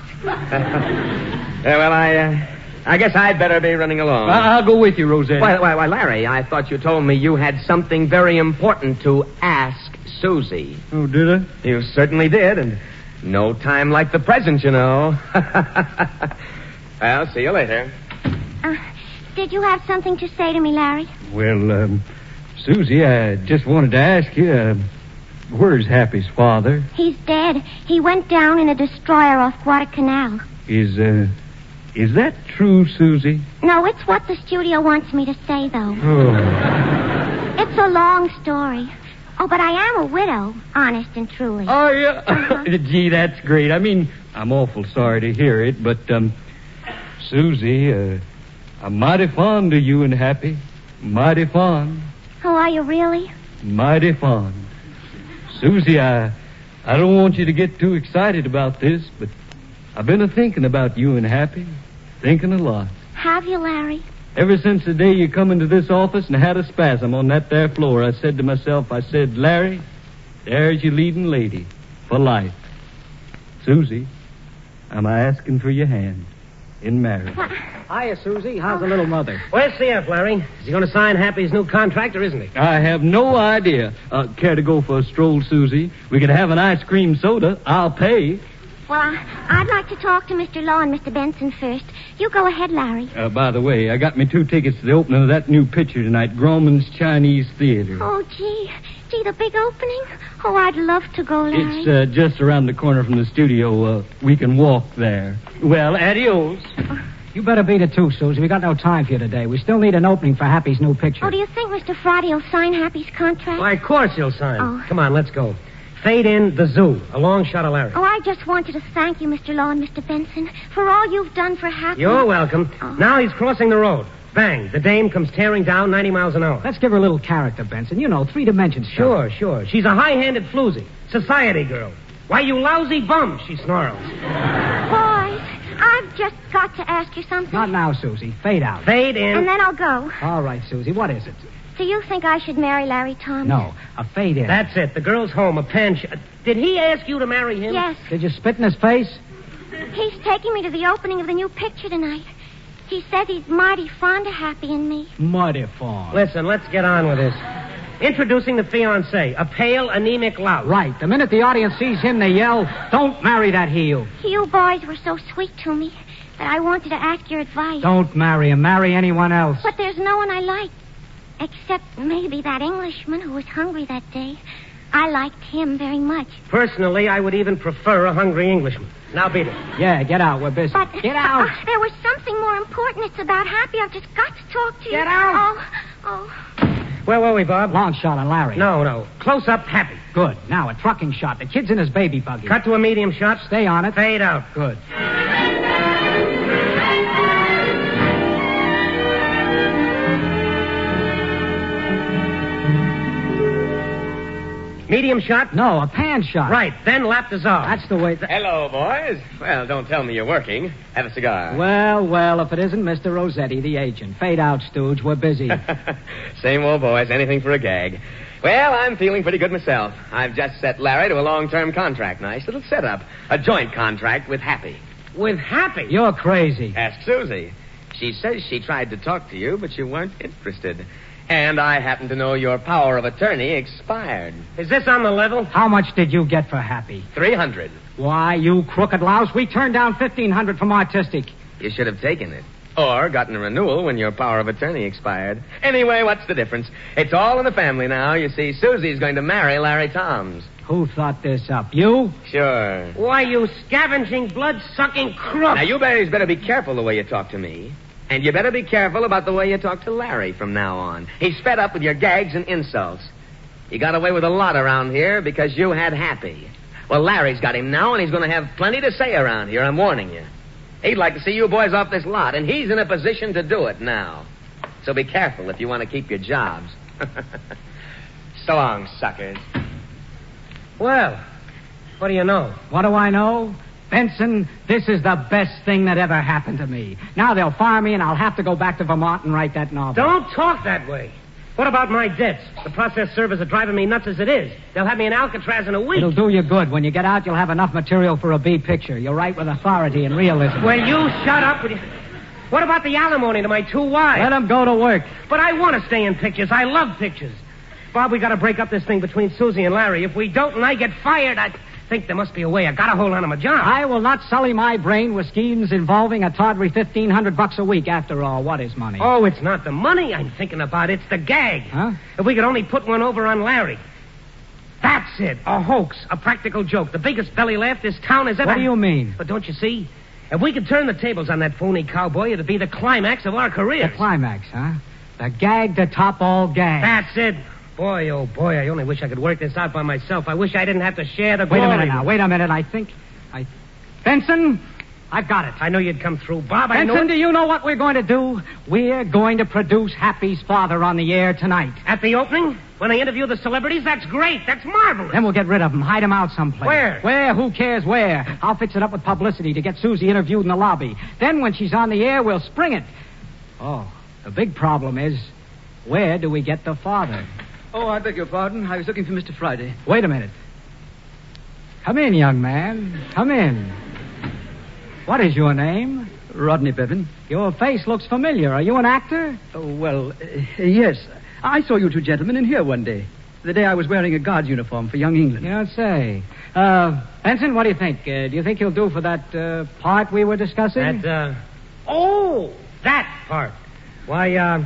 Well, I guess I'd better be running along. I'll go with you, Rosetti. Why, Larry, I thought you told me you had something very important to ask Susie. Oh, did I? You certainly did, and no time like the present, you know. Well, see you later. Did you have something to say to me, Larry? Well, Susie, I just wanted to ask you, where's Happy's father? He's dead. He went down in a destroyer off Guadalcanal. Is that true, Susie? No, it's what the studio wants me to say, though. Oh. It's a long story. Oh, but I am a widow, honest and truly. Oh, yeah? Gee, that's great. I mean, I'm awful sorry to hear it, but, Susie, I'm mighty fond of you and Happy. Mighty fond. Oh, are you really? Mighty fond. Susie, I don't want you to get too excited about this, but I've been a-thinking about you and Happy. Thinking a lot. Have you, Larry? Ever since the day you come into this office and had a spasm on that there floor, I said to myself, Larry, there's your leading lady for life. Susie, I'm asking for your hand in marriage. Hiya, Susie. How's the little mother? Where's CF, Larry? Is he going to sign Happy's new contract, or isn't he? I have no idea. Care to go for a stroll, Susie? We could have an ice cream soda. I'll pay. Well, I'd like to talk to Mr. Law and Mr. Benson first. You go ahead, Larry. By the way, I got me 2 tickets to the opening of that new picture tonight, Grauman's Chinese Theater. Oh, gee, the big opening? Oh, I'd love to go, Larry. It's just around the corner from the studio. We can walk there. Well, adios. You better beat it, too, Susie. We got no time for you today. We still need an opening for Happy's new picture. Oh, do you think Mr. Friday will sign Happy's contract? Why, of course he'll sign. Oh. Come on, let's go. Fade in the zoo. A long shot of Larry. Oh, I just wanted to thank you, Mr. Law and Mr. Benson, for all you've done for Happy. You're welcome. Oh. Now he's crossing the road. Bang. The dame comes tearing down 90 miles an hour. Let's give her a little character, Benson. You know, 3 dimensions. Sure. She's a high-handed floozy. Society girl. Why, you lousy bum, she snarls. Boys, I've just got to ask you something. Not now, Susie. Fade out. Fade in. And then I'll go. All right, Susie. What is it? Do you think I should marry Larry Thomas? No, a fade in. That's it. The girl's home, a pension. Did he ask you to marry him? Yes. Did you spit in his face? He's taking me to the opening of the new picture tonight. He says he's mighty fond of Happy and me. Mighty fond. Listen, let's get on with this. Introducing the fiancé, a pale, anemic lout. Right. The minute the audience sees him, they yell, "Don't marry that heel." You boys were so sweet to me that I wanted to ask your advice. Don't marry him. Marry anyone else. But there's no one I like. Except maybe that Englishman who was hungry that day. I liked him very much. Personally, I would even prefer a hungry Englishman. Now beat it. Yeah, get out. We're busy. But get out. There was something more important. It's about Happy. I've just got to talk to you. Get out. Oh. Where were we, Bob? Long shot on Larry. No. Close up, Happy. Good. Now, a trucking shot. The kid's in his baby buggy. Cut to a medium shot. Stay on it. Fade out. Good. Medium shot? No, a pan shot. Right, then lap dissolve. That's the way... Hello, boys. Well, don't tell me you're working. Have a cigar. Well, if it isn't Mr. Rossetti, the agent. Fade out, Stooge. We're busy. Same old boys. Anything for a gag. Well, I'm feeling pretty good myself. I've just set Larry to a long-term contract. Nice little setup. A joint contract with Happy. With Happy? You're crazy. Ask Susie. She says she tried to talk to you, but you weren't interested. And I happen to know your power of attorney expired. Is this on the level? How much did you get for Happy? $300. Why, you crooked louse, we turned down $1,500 from Artistic. You should have taken it. Or gotten a renewal when your power of attorney expired. Anyway, what's the difference? It's all in the family now. You see, Susie's going to marry Larry Toms. Who thought this up? You? Sure. Why, you scavenging, blood-sucking crook. Now, you better be careful the way you talk to me. And you better be careful about the way you talk to Larry from now on. He's fed up with your gags and insults. You got away with a lot around here because you had Happy. Well, Larry's got him now, and he's going to have plenty to say around here, I'm warning you. He'd like to see you boys off this lot, and he's in a position to do it now. So be careful if you want to keep your jobs. So long, suckers. Well, What do you know? What do I know? Benson, this is the best thing that ever happened to me. Now they'll fire me, and I'll have to go back to Vermont and write that novel. Don't talk that way. What about my debts? The process servers are driving me nuts as it is. They'll have me in Alcatraz in a week. It'll do you good. When you get out, you'll have enough material for a B picture. You'll write with authority and realism. Will you shut up? What about the alimony to my 2 wives? Let them go to work. But I want to stay in pictures. I love pictures. Bob, we got to break up this thing between Susie and Larry. If we don't and I get fired, I think there must be a way. I got to hold on to my job. I will not sully my brain with schemes involving a tawdry $1,500 a week. After all, what is money? Oh, it's not the money I'm thinking about. It's the gag. Huh? If we could only put one over on Larry. That's it. A hoax. A practical joke. The biggest belly laugh this town has ever... What do you mean? But don't you see? If we could turn the tables on that phony cowboy, it'd be the climax of our careers. The climax, huh? The gag to top all gags. That's it. Boy, oh boy, I only wish I could work this out by myself. I wish I didn't have to share the glory. Wait a minute. I think... Benson, I've got it. I know you'd come through. Bob, I know... Benson, do you know what we're going to do? We're going to produce Happy's father on the air tonight. At the opening? When I interview the celebrities? That's great. That's marvelous. Then we'll get rid of him. Hide him out someplace. Where? Where? Who cares where? I'll fix it up with publicity to get Susie interviewed in the lobby. Then when she's on the air, we'll spring it. Oh, the big problem is, where do we get the father? Oh, I beg your pardon. I was looking for Mr. Friday. Wait a minute. Come in, young man. Come in. What is your name? Rodney Bevan. Your face looks familiar. Are you an actor? Oh, well, yes. I saw you two gentlemen in here one day. The day I was wearing a guard's uniform for Young England. You don't say. Benson, what do you think? Do you think he'll do for that part we were discussing? Oh, that part. Why,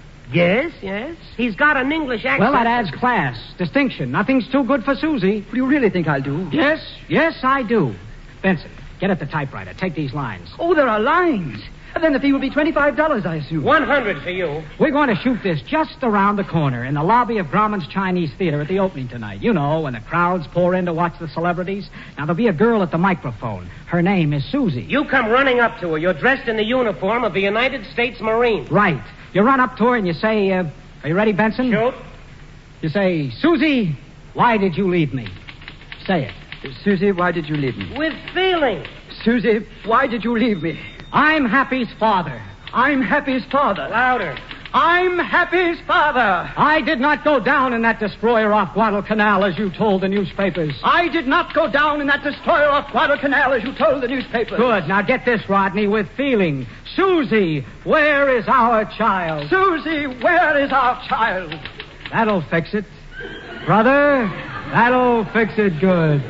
yes. He's got an English accent. Well, that adds class, distinction. Nothing's too good for Susie. Do you really think I'll do? Yes, I do. Benson, get at the typewriter. Take these lines. Oh, there are lines. Then the fee will be $25, I assume. $100 for you. We're going to shoot this just around the corner in the lobby of Grauman's Chinese Theater at the opening tonight. You know, when the crowds pour in to watch the celebrities. Now, there'll be a girl at the microphone. Her name is Susie. You come running up to her. You're dressed in the uniform of the United States Marines. Right. You run up to her and you say, are you ready, Benson? Shoot. You say, Susie, why did you leave me? Say it. Susie, why did you leave me? With feeling. Susie, why did you leave me? I'm Happy's father. I'm Happy's father. Louder. I'm Happy's father. I did not go down in that destroyer off Guadalcanal as you told the newspapers. I did not go down in that destroyer off Guadalcanal as you told the newspapers. Good. Now get this, Rodney, with feeling. Susie, where is our child? Susie, where is our child? That'll fix it. Brother, that'll fix it good.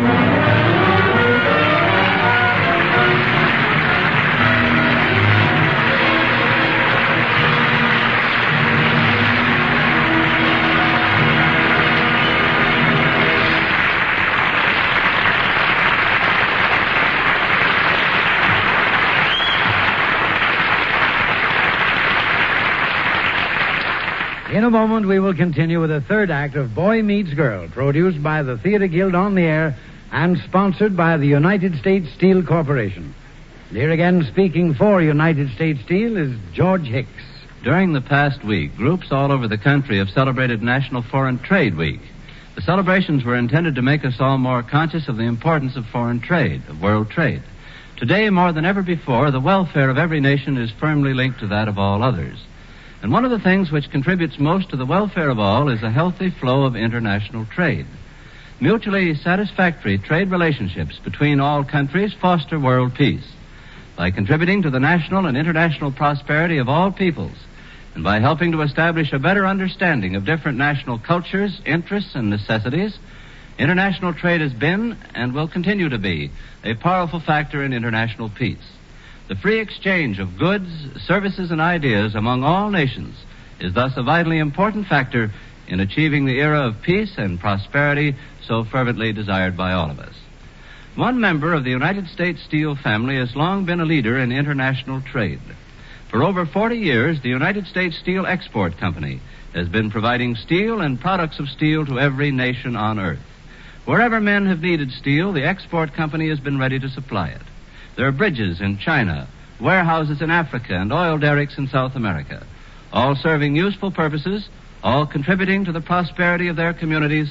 In a moment, we will continue with the third act of Boy Meets Girl, produced by the Theater Guild on the Air and sponsored by the United States Steel Corporation. Here again, speaking for United States Steel, is George Hicks. During the past week, groups all over the country have celebrated National Foreign Trade Week. The celebrations were intended to make us all more conscious of the importance of foreign trade, of world trade. Today, more than ever before, the welfare of every nation is firmly linked to that of all others. And one of the things which contributes most to the welfare of all is a healthy flow of international trade. Mutually satisfactory trade relationships between all countries foster world peace. By contributing to the national and international prosperity of all peoples, and by helping to establish a better understanding of different national cultures, interests, and necessities, international trade has been, and will continue to be, a powerful factor in international peace. The free exchange of goods, services, and ideas among all nations is thus a vitally important factor in achieving the era of peace and prosperity so fervently desired by all of us. One member of the United States Steel family has long been a leader in international trade. For over 40 years, the United States Steel Export Company has been providing steel and products of steel to every nation on earth. Wherever men have needed steel, the export company has been ready to supply it. There are bridges in China, warehouses in Africa, and oil derricks in South America, all serving useful purposes, all contributing to the prosperity of their communities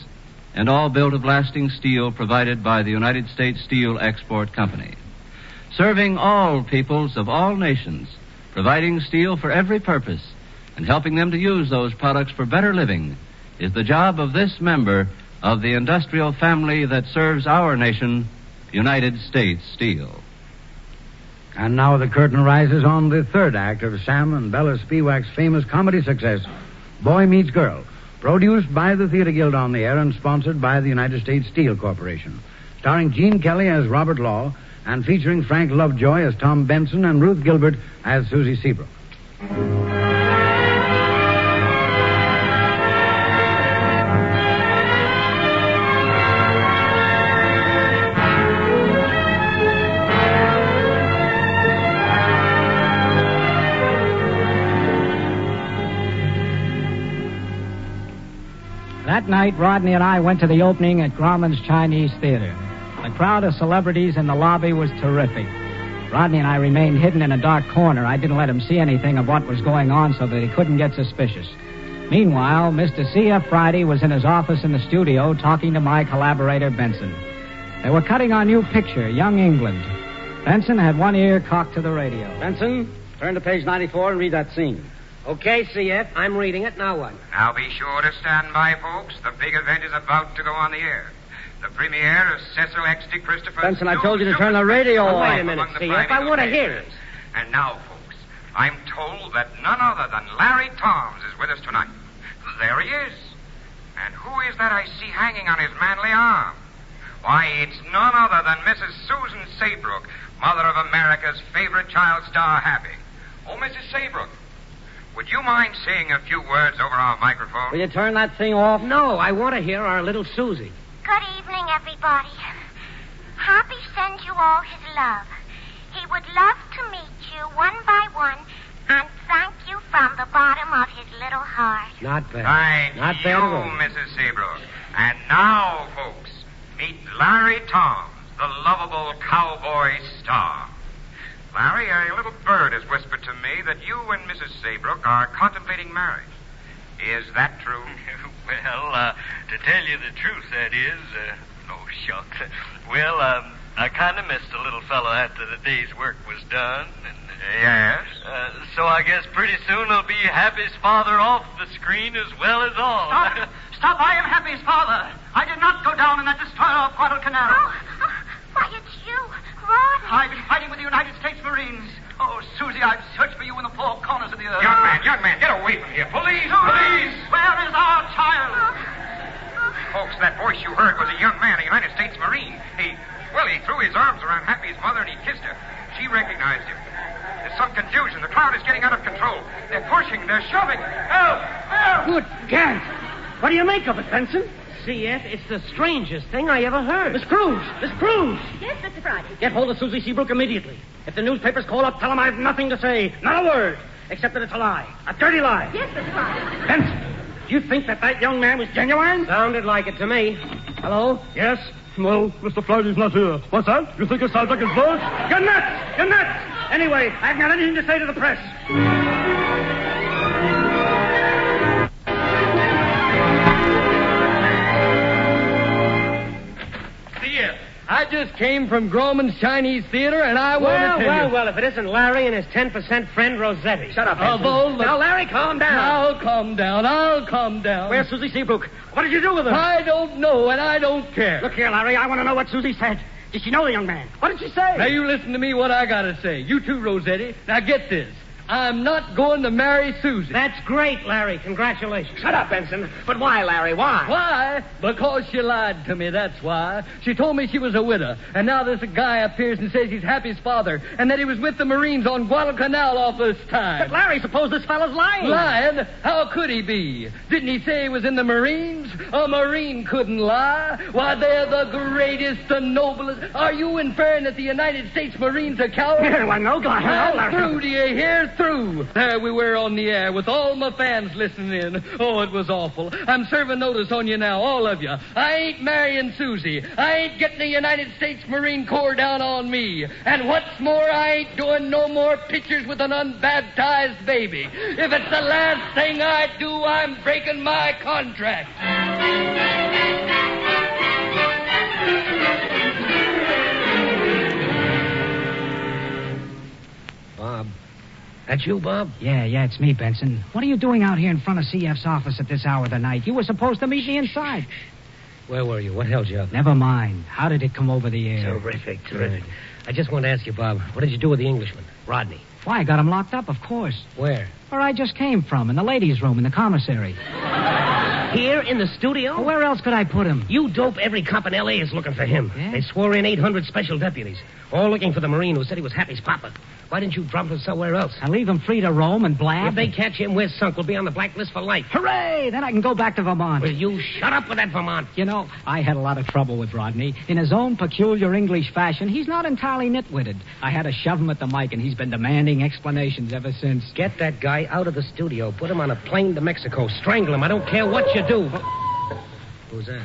and all built of lasting steel provided by the United States Steel Export Company. Serving all peoples of all nations, providing steel for every purpose, and helping them to use those products for better living is the job of this member of the industrial family that serves our nation, United States Steel. And now the curtain rises on the third act of Sam and Bella Spiewak's famous comedy success, Boy Meets Girl, produced by the Theater Guild on the Air and sponsored by the United States Steel Corporation, starring Gene Kelly as Robert Law and featuring Frank Lovejoy as Tom Benson and Ruth Gilbert as Susie Seabrook. That night, Rodney and I went to the opening at Grauman's Chinese Theater. The crowd of celebrities in the lobby was terrific. Rodney and I remained hidden in a dark corner. I didn't let him see anything of what was going on so that he couldn't get suspicious. Meanwhile, Mr. C.F. Friday was in his office in the studio talking to my collaborator, Benson. They were cutting our new picture, Young England. Benson had one ear cocked to the radio. Benson, turn to page 94 and read that scene. Okay, CF, I'm reading it. Now what? Now be sure to stand by, folks. The big event is about to go on the air. The premiere of Cecil X. D. Christopher's... Benson, I told you to turn the radio off. Wait a minute, CF. I want to hear it. And now, folks, I'm told that none other than Larry Toms is with us tonight. There he is. And who is that I see hanging on his manly arm? Why, it's none other than Mrs. Susan Saybrook, mother of America's favorite child star, Happy. Oh, Mrs. Saybrook, would you mind saying a few words over our microphone? Will you turn that thing off? No, I want to hear our little Susie. Good evening, everybody. Happy sends you all his love. He would love to meet you one by one and thank you from the bottom of his little heart. Not bad. Thank Not you, bad at all. Mrs. Saybrook. And now, folks, meet Larry Toms, the lovable cowboy star. Larry, a little bird has whispered to me that you and Mrs. Saybrook are contemplating marriage. Is that true? Well, to tell you the truth, that is, oh, shucks. Well, I kind of missed a little fellow after the day's work was done. And, yes? So I guess pretty soon he'll be Happy's father off the screen as well as on. Stop! I am Happy's father. I did not go down in that destroyer of Guadalcanal. Why, it's you, Rod. I've been fighting with the United States Marines. Oh, Susie, I've searched for you in the four corners of the earth. Young man, get away from here. Police! Police! Where is our child? Folks, that voice you heard was a young man, a United States Marine. He threw his arms around Happy's mother and he kissed her. She recognized him. There's some confusion. The crowd is getting out of control. They're pushing. They're shoving. Help! Help! Good God. What do you make of it, Benson? CF, it's the strangest thing I ever heard. Miss Cruz! Miss Cruz! Yes, Mr. Friday. Get hold of Susie Seabrook immediately. If the newspapers call up, tell them I've nothing to say. Not a word. Except that it's a lie. A dirty lie. Yes, Mr. Friday. Benson, do you think that young man was genuine? Sounded like it to me. Hello? Yes? Well, Mr. Friday's not here. What's that? You think it sounds like his voice? You're nuts! You're nuts! Anyway, I haven't got anything to say to the press. I just came from Grauman's Chinese Theater, and I want to tell you... Well, if it isn't Larry and his 10% friend Rossetti. Shut up, Benson. Now, Larry, calm down. I'll calm down. Where's Susie Seabrook? What did you do with her? I don't know, and I don't care. Look here, Larry, I want to know what Susie said. Did she know the young man? What did she say? Now, you listen to me what I got to say. You too, Rossetti. Now, get this. I'm not going to marry Susie. That's great, Larry. Congratulations. Shut up, Benson. But why, Larry? Why? Why? Because she lied to me, that's why. She told me she was a widow, and now this guy appears and says he's Happy's father, and that he was with the Marines on Guadalcanal all this time. But, Larry, suppose this fellow's lying. Lying? How could he be? Didn't he say he was in the Marines? A Marine couldn't lie. Why, they're the greatest, the noblest. Are you inferring that the United States Marines are cowards? Yeah, well, no, God. Larry. Through, do you hear? Through. There we were on the air with all my fans listening in. Oh, it was awful. I'm serving notice on you now, all of you. I ain't marrying Susie. I ain't getting the United States Marine Corps down on me. And what's more, I ain't doing no more pictures with an unbaptized baby. If it's the last thing I do, I'm breaking my contract. That you, Bob? Yeah, it's me, Benson. What are you doing out here in front of CF's office at this hour of the night? You were supposed to meet me inside. Where were you? What held you up? Never mind. How did it come over the air? Terrific. I just wanted to ask you, Bob, what did you do with the Englishman, Rodney? Why, I got him locked up, of course. Where? Where I just came from, in the ladies' room in the commissary. Here in the studio? Well, where else could I put him? You dope, every cop in L.A. is looking for him. Yeah? They swore in 800 special deputies, all looking for the Marine who said he was Happy's papa. Why didn't you drop him somewhere else? I leave him free to roam and blab. If they catch him, we're sunk. We'll be on the blacklist for life. Hooray! Then I can go back to Vermont. Will you shut up with that Vermont? You know, I had a lot of trouble with Rodney. In his own peculiar English fashion, he's not entirely nitwitted. I had to shove him at the mic, and he's been demanding explanations ever since. Get that guy out of the studio. Put him on a plane to Mexico. Strangle him. I don't care what you do. Who's that?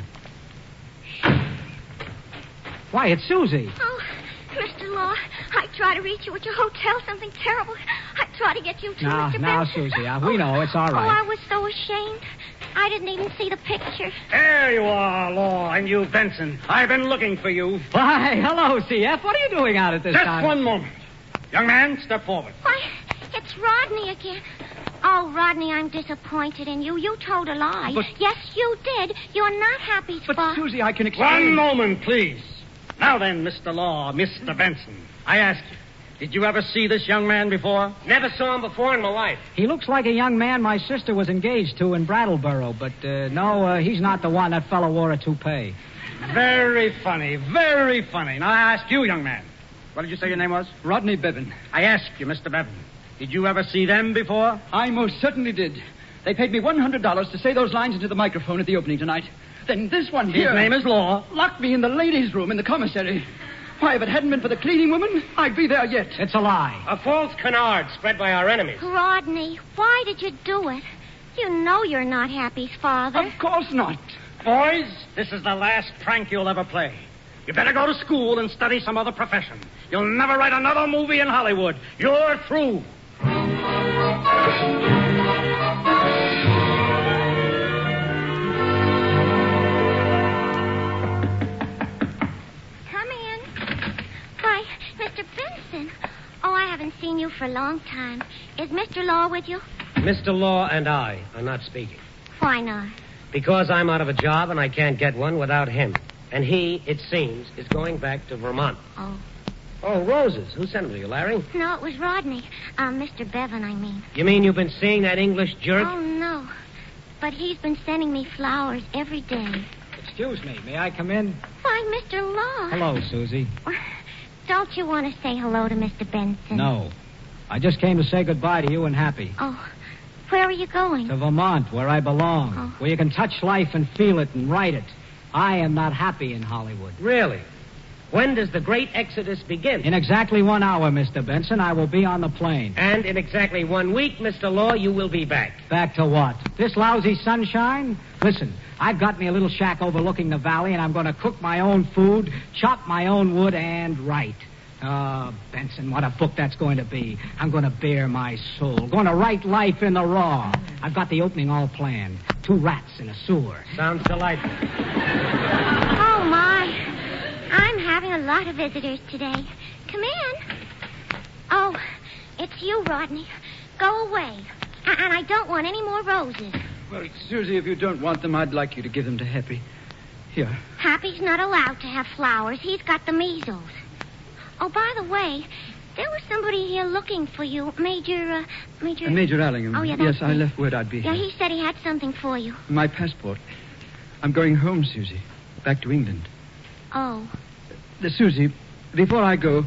Why, it's Susie. Oh, Mr. Law, I tried to reach you at your hotel. Something terrible. I tried to get you to Mr. Now, Benson. Susie, we know. It's all Oh, right. I was so ashamed. I didn't even see the picture. There you are, Law, and you, Benson. I've been looking for you. Why, hello, CF. What are you doing out at this time? Just one moment. Young man, step forward. Why, it's Rodney again. Oh, Rodney, I'm disappointed in you. You told a lie. But- Yes, you did. You're not Happy's But, boss. Susie, I can explain. One moment, please. Now then, Mr. Law, Mr. Benson, I ask you, did you ever see this young man before? Never saw him before in my life. He looks like a young man my sister was engaged to in Brattleboro, but no, he's not the one. That fellow wore a toupee. Very funny, very funny. Now I ask you, young man, what did you say your name was? Rodney Bevan. I ask you, Mr. Bevan, did you ever see them before? I most certainly did. They paid me $100 to say those lines into the microphone at the opening tonight. Then this one here... His name is Law. Locked me in the ladies' room in the commissary. Why, if it hadn't been for the cleaning woman, I'd be there yet. It's a lie. A false canard spread by our enemies. Rodney, why did you do it? You know you're not Happy's father. Of course not. Boys, this is the last prank you'll ever play. You better go to school and study some other profession. You'll never write another movie in Hollywood. You're through. Come in. Why, Mr. Benson. Oh, I haven't seen you for a long time. Is Mr. Law with you? Mr. Law and I are not speaking. Why not? Because I'm out of a job and I can't get one without him. And he, it seems, is going back to Vermont. Oh. Oh, roses. Who sent them to you, Larry? No, it was Rodney. Mr. Bevan, I mean. You mean you've been seeing that English jerk? Oh, no. But he's been sending me flowers every day. Excuse me. May I come in? Why, Mr. Law. Hello, Susie. Don't you want to say hello to Mr. Benson? No. I just came to say goodbye to you and Happy. Oh, where are you going? To Vermont, where I belong. Oh. Where you can touch life and feel it and write it. I am not happy in Hollywood. Really? When does the great exodus begin? In exactly 1 hour, Mr. Benson, I will be on the plane. And in exactly 1 week, Mr. Law, you will be back. Back to what? This lousy sunshine? Listen, I've got me a little shack overlooking the valley, and I'm going to cook my own food, chop my own wood, and write. Benson, what a book that's going to be. I'm going to bare my soul. Going to write life in the raw. I've got the opening all planned. 2 rats in a sewer. Sounds delightful. Oh, my. I'm having a lot of visitors today. Come in. Oh, it's you, Rodney. Go away. And I don't want any more roses. Well, Susie, if you don't want them, I'd like you to give them to Happy. Here. Happy's not allowed to have flowers. He's got the measles. Oh, by the way, there was somebody here looking for you. Major Allingham. Oh, yeah, Yes, that's I it. left word I'd be Yeah, here. he said he had something for you. My passport. I'm going home, Susie. Back to England. Oh. Susie, before I go...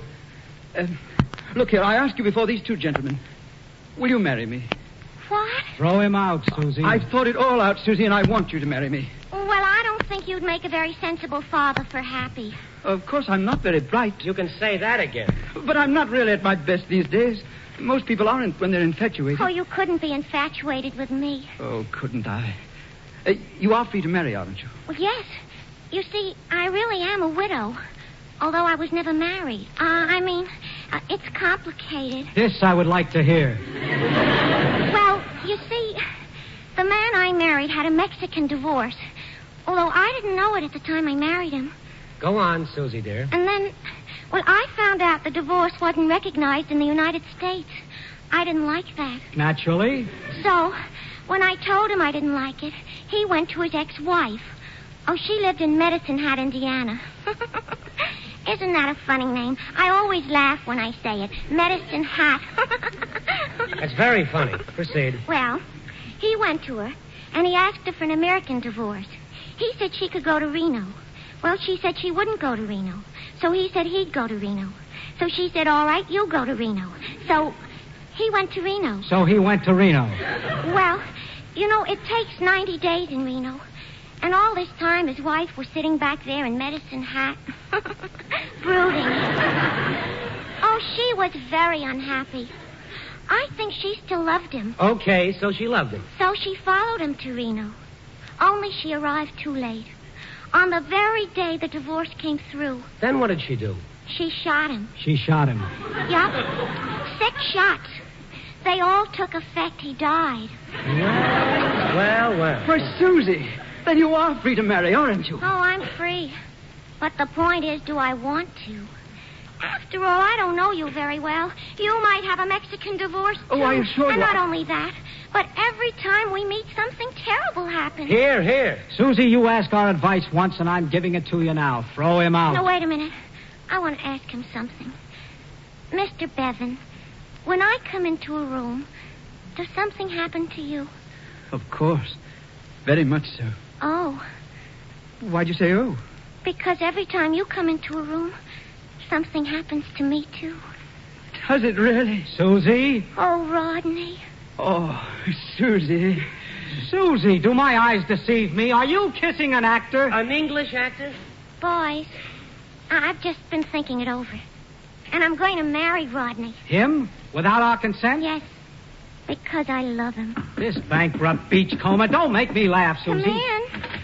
look here, I ask you before these 2 gentlemen. Will you marry me? What? Throw him out, Susie. I've thought it all out, Susie, and I want you to marry me. Well, I don't think you'd make a very sensible father for Happy. Of course, I'm not very bright. You can say that again. But I'm not really at my best these days. Most people aren't when they're infatuated. Oh, you couldn't be infatuated with me. Oh, couldn't I? You are free to marry, aren't you? Well, yes. You see, I really am a widow. Although I was never married. It's complicated. This I would like to hear. Well, you see, the man I married had a Mexican divorce. Although I didn't know it at the time I married him. Go on, Susie, dear. And then, well, I found out the divorce wasn't recognized in the United States. I didn't like that. Naturally. So, when I told him I didn't like it, he went to his ex-wife. Oh, she lived in Medicine Hat, Indiana. Isn't that a funny name? I always laugh when I say it. Medicine Hat. That's very funny. Proceed. Well, he went to her, and he asked her for an American divorce. He said she could go to Reno. Well, she said she wouldn't go to Reno. So he said he'd go to Reno. So she said, all right, you go to Reno. So he went to Reno. So he went to Reno. Well, you know, it takes 90 days in Reno. And all this time, his wife was sitting back there in Medicine Hat, brooding. Oh, she was very unhappy. I think she still loved him. Okay, so she loved him. So she followed him to Reno. Only she arrived too late. On the very day the divorce came through. Then what did she do? She shot him. She shot him. Yup. 6 shots. They all took effect. He died. Well. For Susie. Then you are free to marry, aren't you? Oh, I'm free. But the point is, do I want to? After all, I don't know you very well. You might have a Mexican divorce, too. Oh, I assure you. And not only that, but every time we meet, something terrible happens. Here. Susie, you asked our advice once, and I'm giving it to you now. Throw him out. No, wait a minute. I want to ask him something. Mr. Bevan, when I come into a room, does something happen to you? Of course. Very much so. Oh. Why'd you say oh? Because every time you come into a room, something happens to me, too. Does it really? Susie? Oh, Rodney. Oh, Susie. Susie, do my eyes deceive me? Are you kissing an actor? An English actor? Boys, I've just been thinking it over. And I'm going to marry Rodney. Him? Without our consent? Yes. Because I love him. This bankrupt beachcomber. Don't make me laugh, Susie. Come in.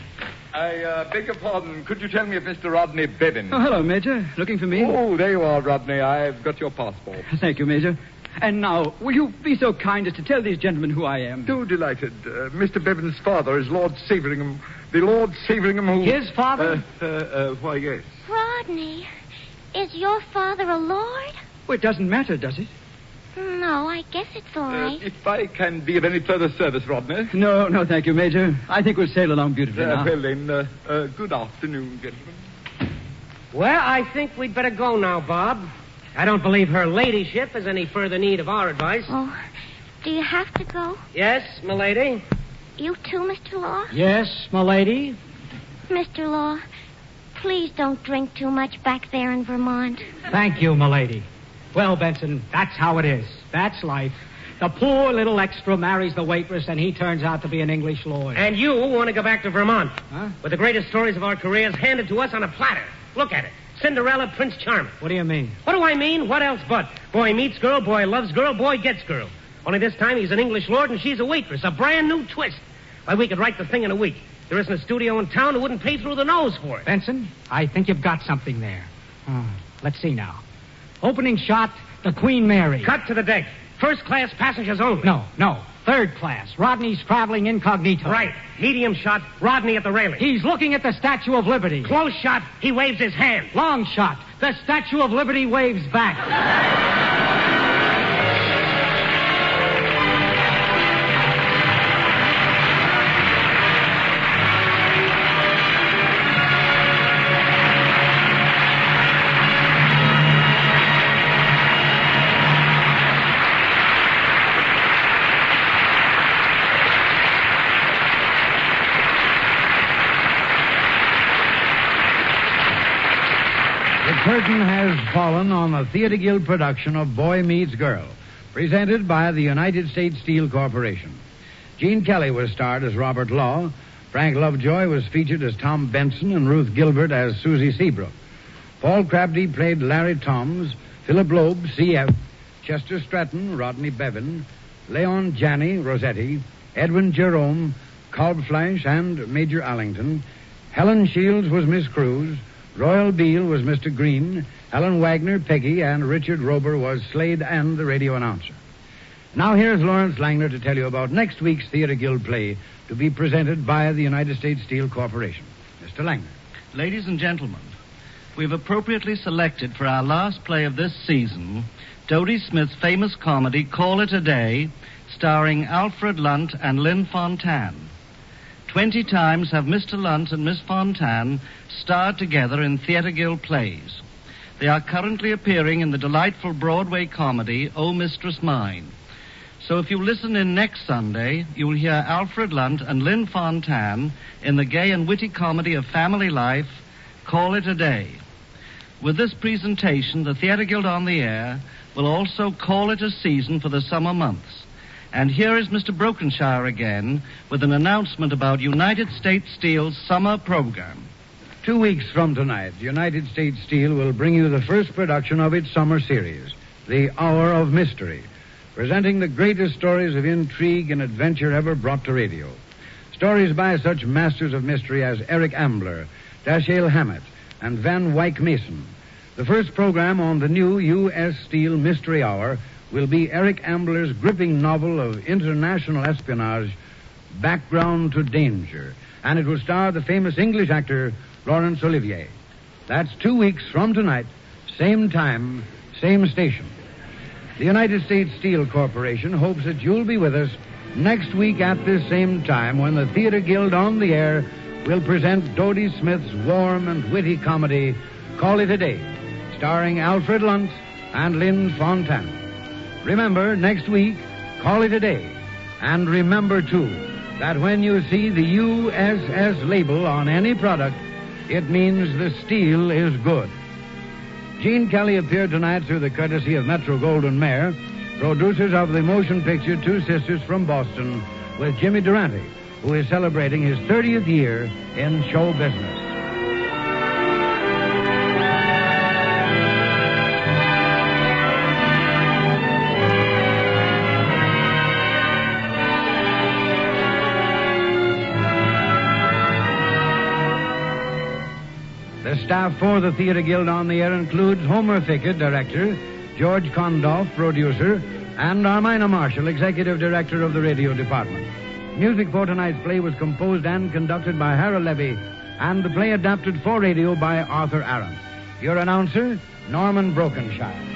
I beg your pardon. Could you tell me if Mr. Rodney Bevan... Oh, hello, Major. Looking for me? Oh, there you are, Rodney. I've got your passport. Thank you, Major. And now, will you be so kind as to tell these gentlemen who I am? So delighted. Mr. Bevan's father is Lord Saveringham. The Lord Saveringham who... His father? Why, yes. Rodney, is your father a lord? Well, it doesn't matter, does it? No, I guess it's all right. If I can be of any further service, Rodney. No, thank you, Major. I think we'll sail along beautifully now. Well, then, good afternoon, gentlemen. Well, I think we'd better go now, Bob. I don't believe her ladyship has any further need of our advice. Oh, do you have to go? Yes, m'lady? You too, Mr. Law? Yes, m'lady. Mr. Law, please don't drink too much back there in Vermont. Thank you, m'lady. Well, Benson, that's how it is. That's life. The poor little extra marries the waitress, and he turns out to be an English lord. And you want to go back to Vermont. Huh? With the greatest stories of our careers handed to us on a platter. Look at it. Cinderella, Prince Charming. What do you mean? What do I mean? What else but? Boy meets girl, boy loves girl, boy gets girl. Only this time he's an English lord and she's a waitress. A brand new twist. Why, we could write the thing in a week. There isn't a studio in town who wouldn't pay through the nose for it. Benson, I think you've got something there. Let's see now. Opening shot, the Queen Mary. Cut to the deck. First class passengers only. No. Third class. Rodney's traveling incognito. Right. Medium shot, Rodney at the railing. He's looking at the Statue of Liberty. Close shot, he waves his hand. Long shot, the Statue of Liberty waves back. The curtain has fallen on the Theater Guild production of Boy Meets Girl, presented by the United States Steel Corporation. Gene Kelly was starred as Robert Law, Frank Lovejoy was featured as Tom Benson, and Ruth Gilbert as Susie Seabrook. Paul Crabtree played Larry Toms, Philip Loeb, C.F., Chester Stratton, Rodney Bevan, Leon Janney, Rossetti, Edwin Jerome, Kalbfleisch, and Major Allington. Helen Shields was Miss Cruz, Royal Beale was Mr. Green, Ellen Wagner, Peggy, and Richard Rober was Slade and the radio announcer. Now here's Lawrence Langner to tell you about next week's Theater Guild play to be presented by the United States Steel Corporation. Mr. Langner. Ladies and gentlemen, we've appropriately selected for our last play of this season Dodie Smith's famous comedy, Call It a Day, starring Alfred Lunt and Lynn Fontanne. 20 times have Mr. Lunt and Miss Fontanne starred together in Theatre Guild plays. They are currently appearing in the delightful Broadway comedy, O Mistress Mine. So if you listen in next Sunday, you'll hear Alfred Lunt and Lynn Fontanne in the gay and witty comedy of family life, Call It a Day. With this presentation, the Theatre Guild on the Air will also call it a season for the summer months. And here is Mr. Brokenshire again with an announcement about United States Steel's summer program. 2 weeks from tonight, United States Steel will bring you the first production of its summer series, The Hour of Mystery, presenting the greatest stories of intrigue and adventure ever brought to radio. Stories by such masters of mystery as Eric Ambler, Dashiell Hammett, and Van Wyck Mason. The first program on the new U.S. Steel Mystery Hour will be Eric Ambler's gripping novel of international espionage, Background to Danger, and it will star the famous English actor Laurence Olivier. That's 2 weeks from tonight, same time, same station. The United States Steel Corporation hopes that you'll be with us next week at this same time when the Theatre Guild on the Air will present Dodie Smith's warm and witty comedy, Call It a Day, starring Alfred Lunt and Lynn Fontanne. Remember, next week, Call It a Day. And remember, too, that when you see the USS label on any product, it means the steel is good. Gene Kelly appeared tonight through the courtesy of Metro-Goldwyn-Mayer, producers of the motion picture Two Sisters from Boston, with Jimmy Durante, who is celebrating his 30th year in show business. The staff for the Theatre Guild on the Air includes Homer Fickett, director, George Kondoff, producer, and Armina Marshall, executive director of the radio department. Music for tonight's play was composed and conducted by Harold Levy, and the play adapted for radio by Arthur Aaron. Your announcer, Norman Brokenshire.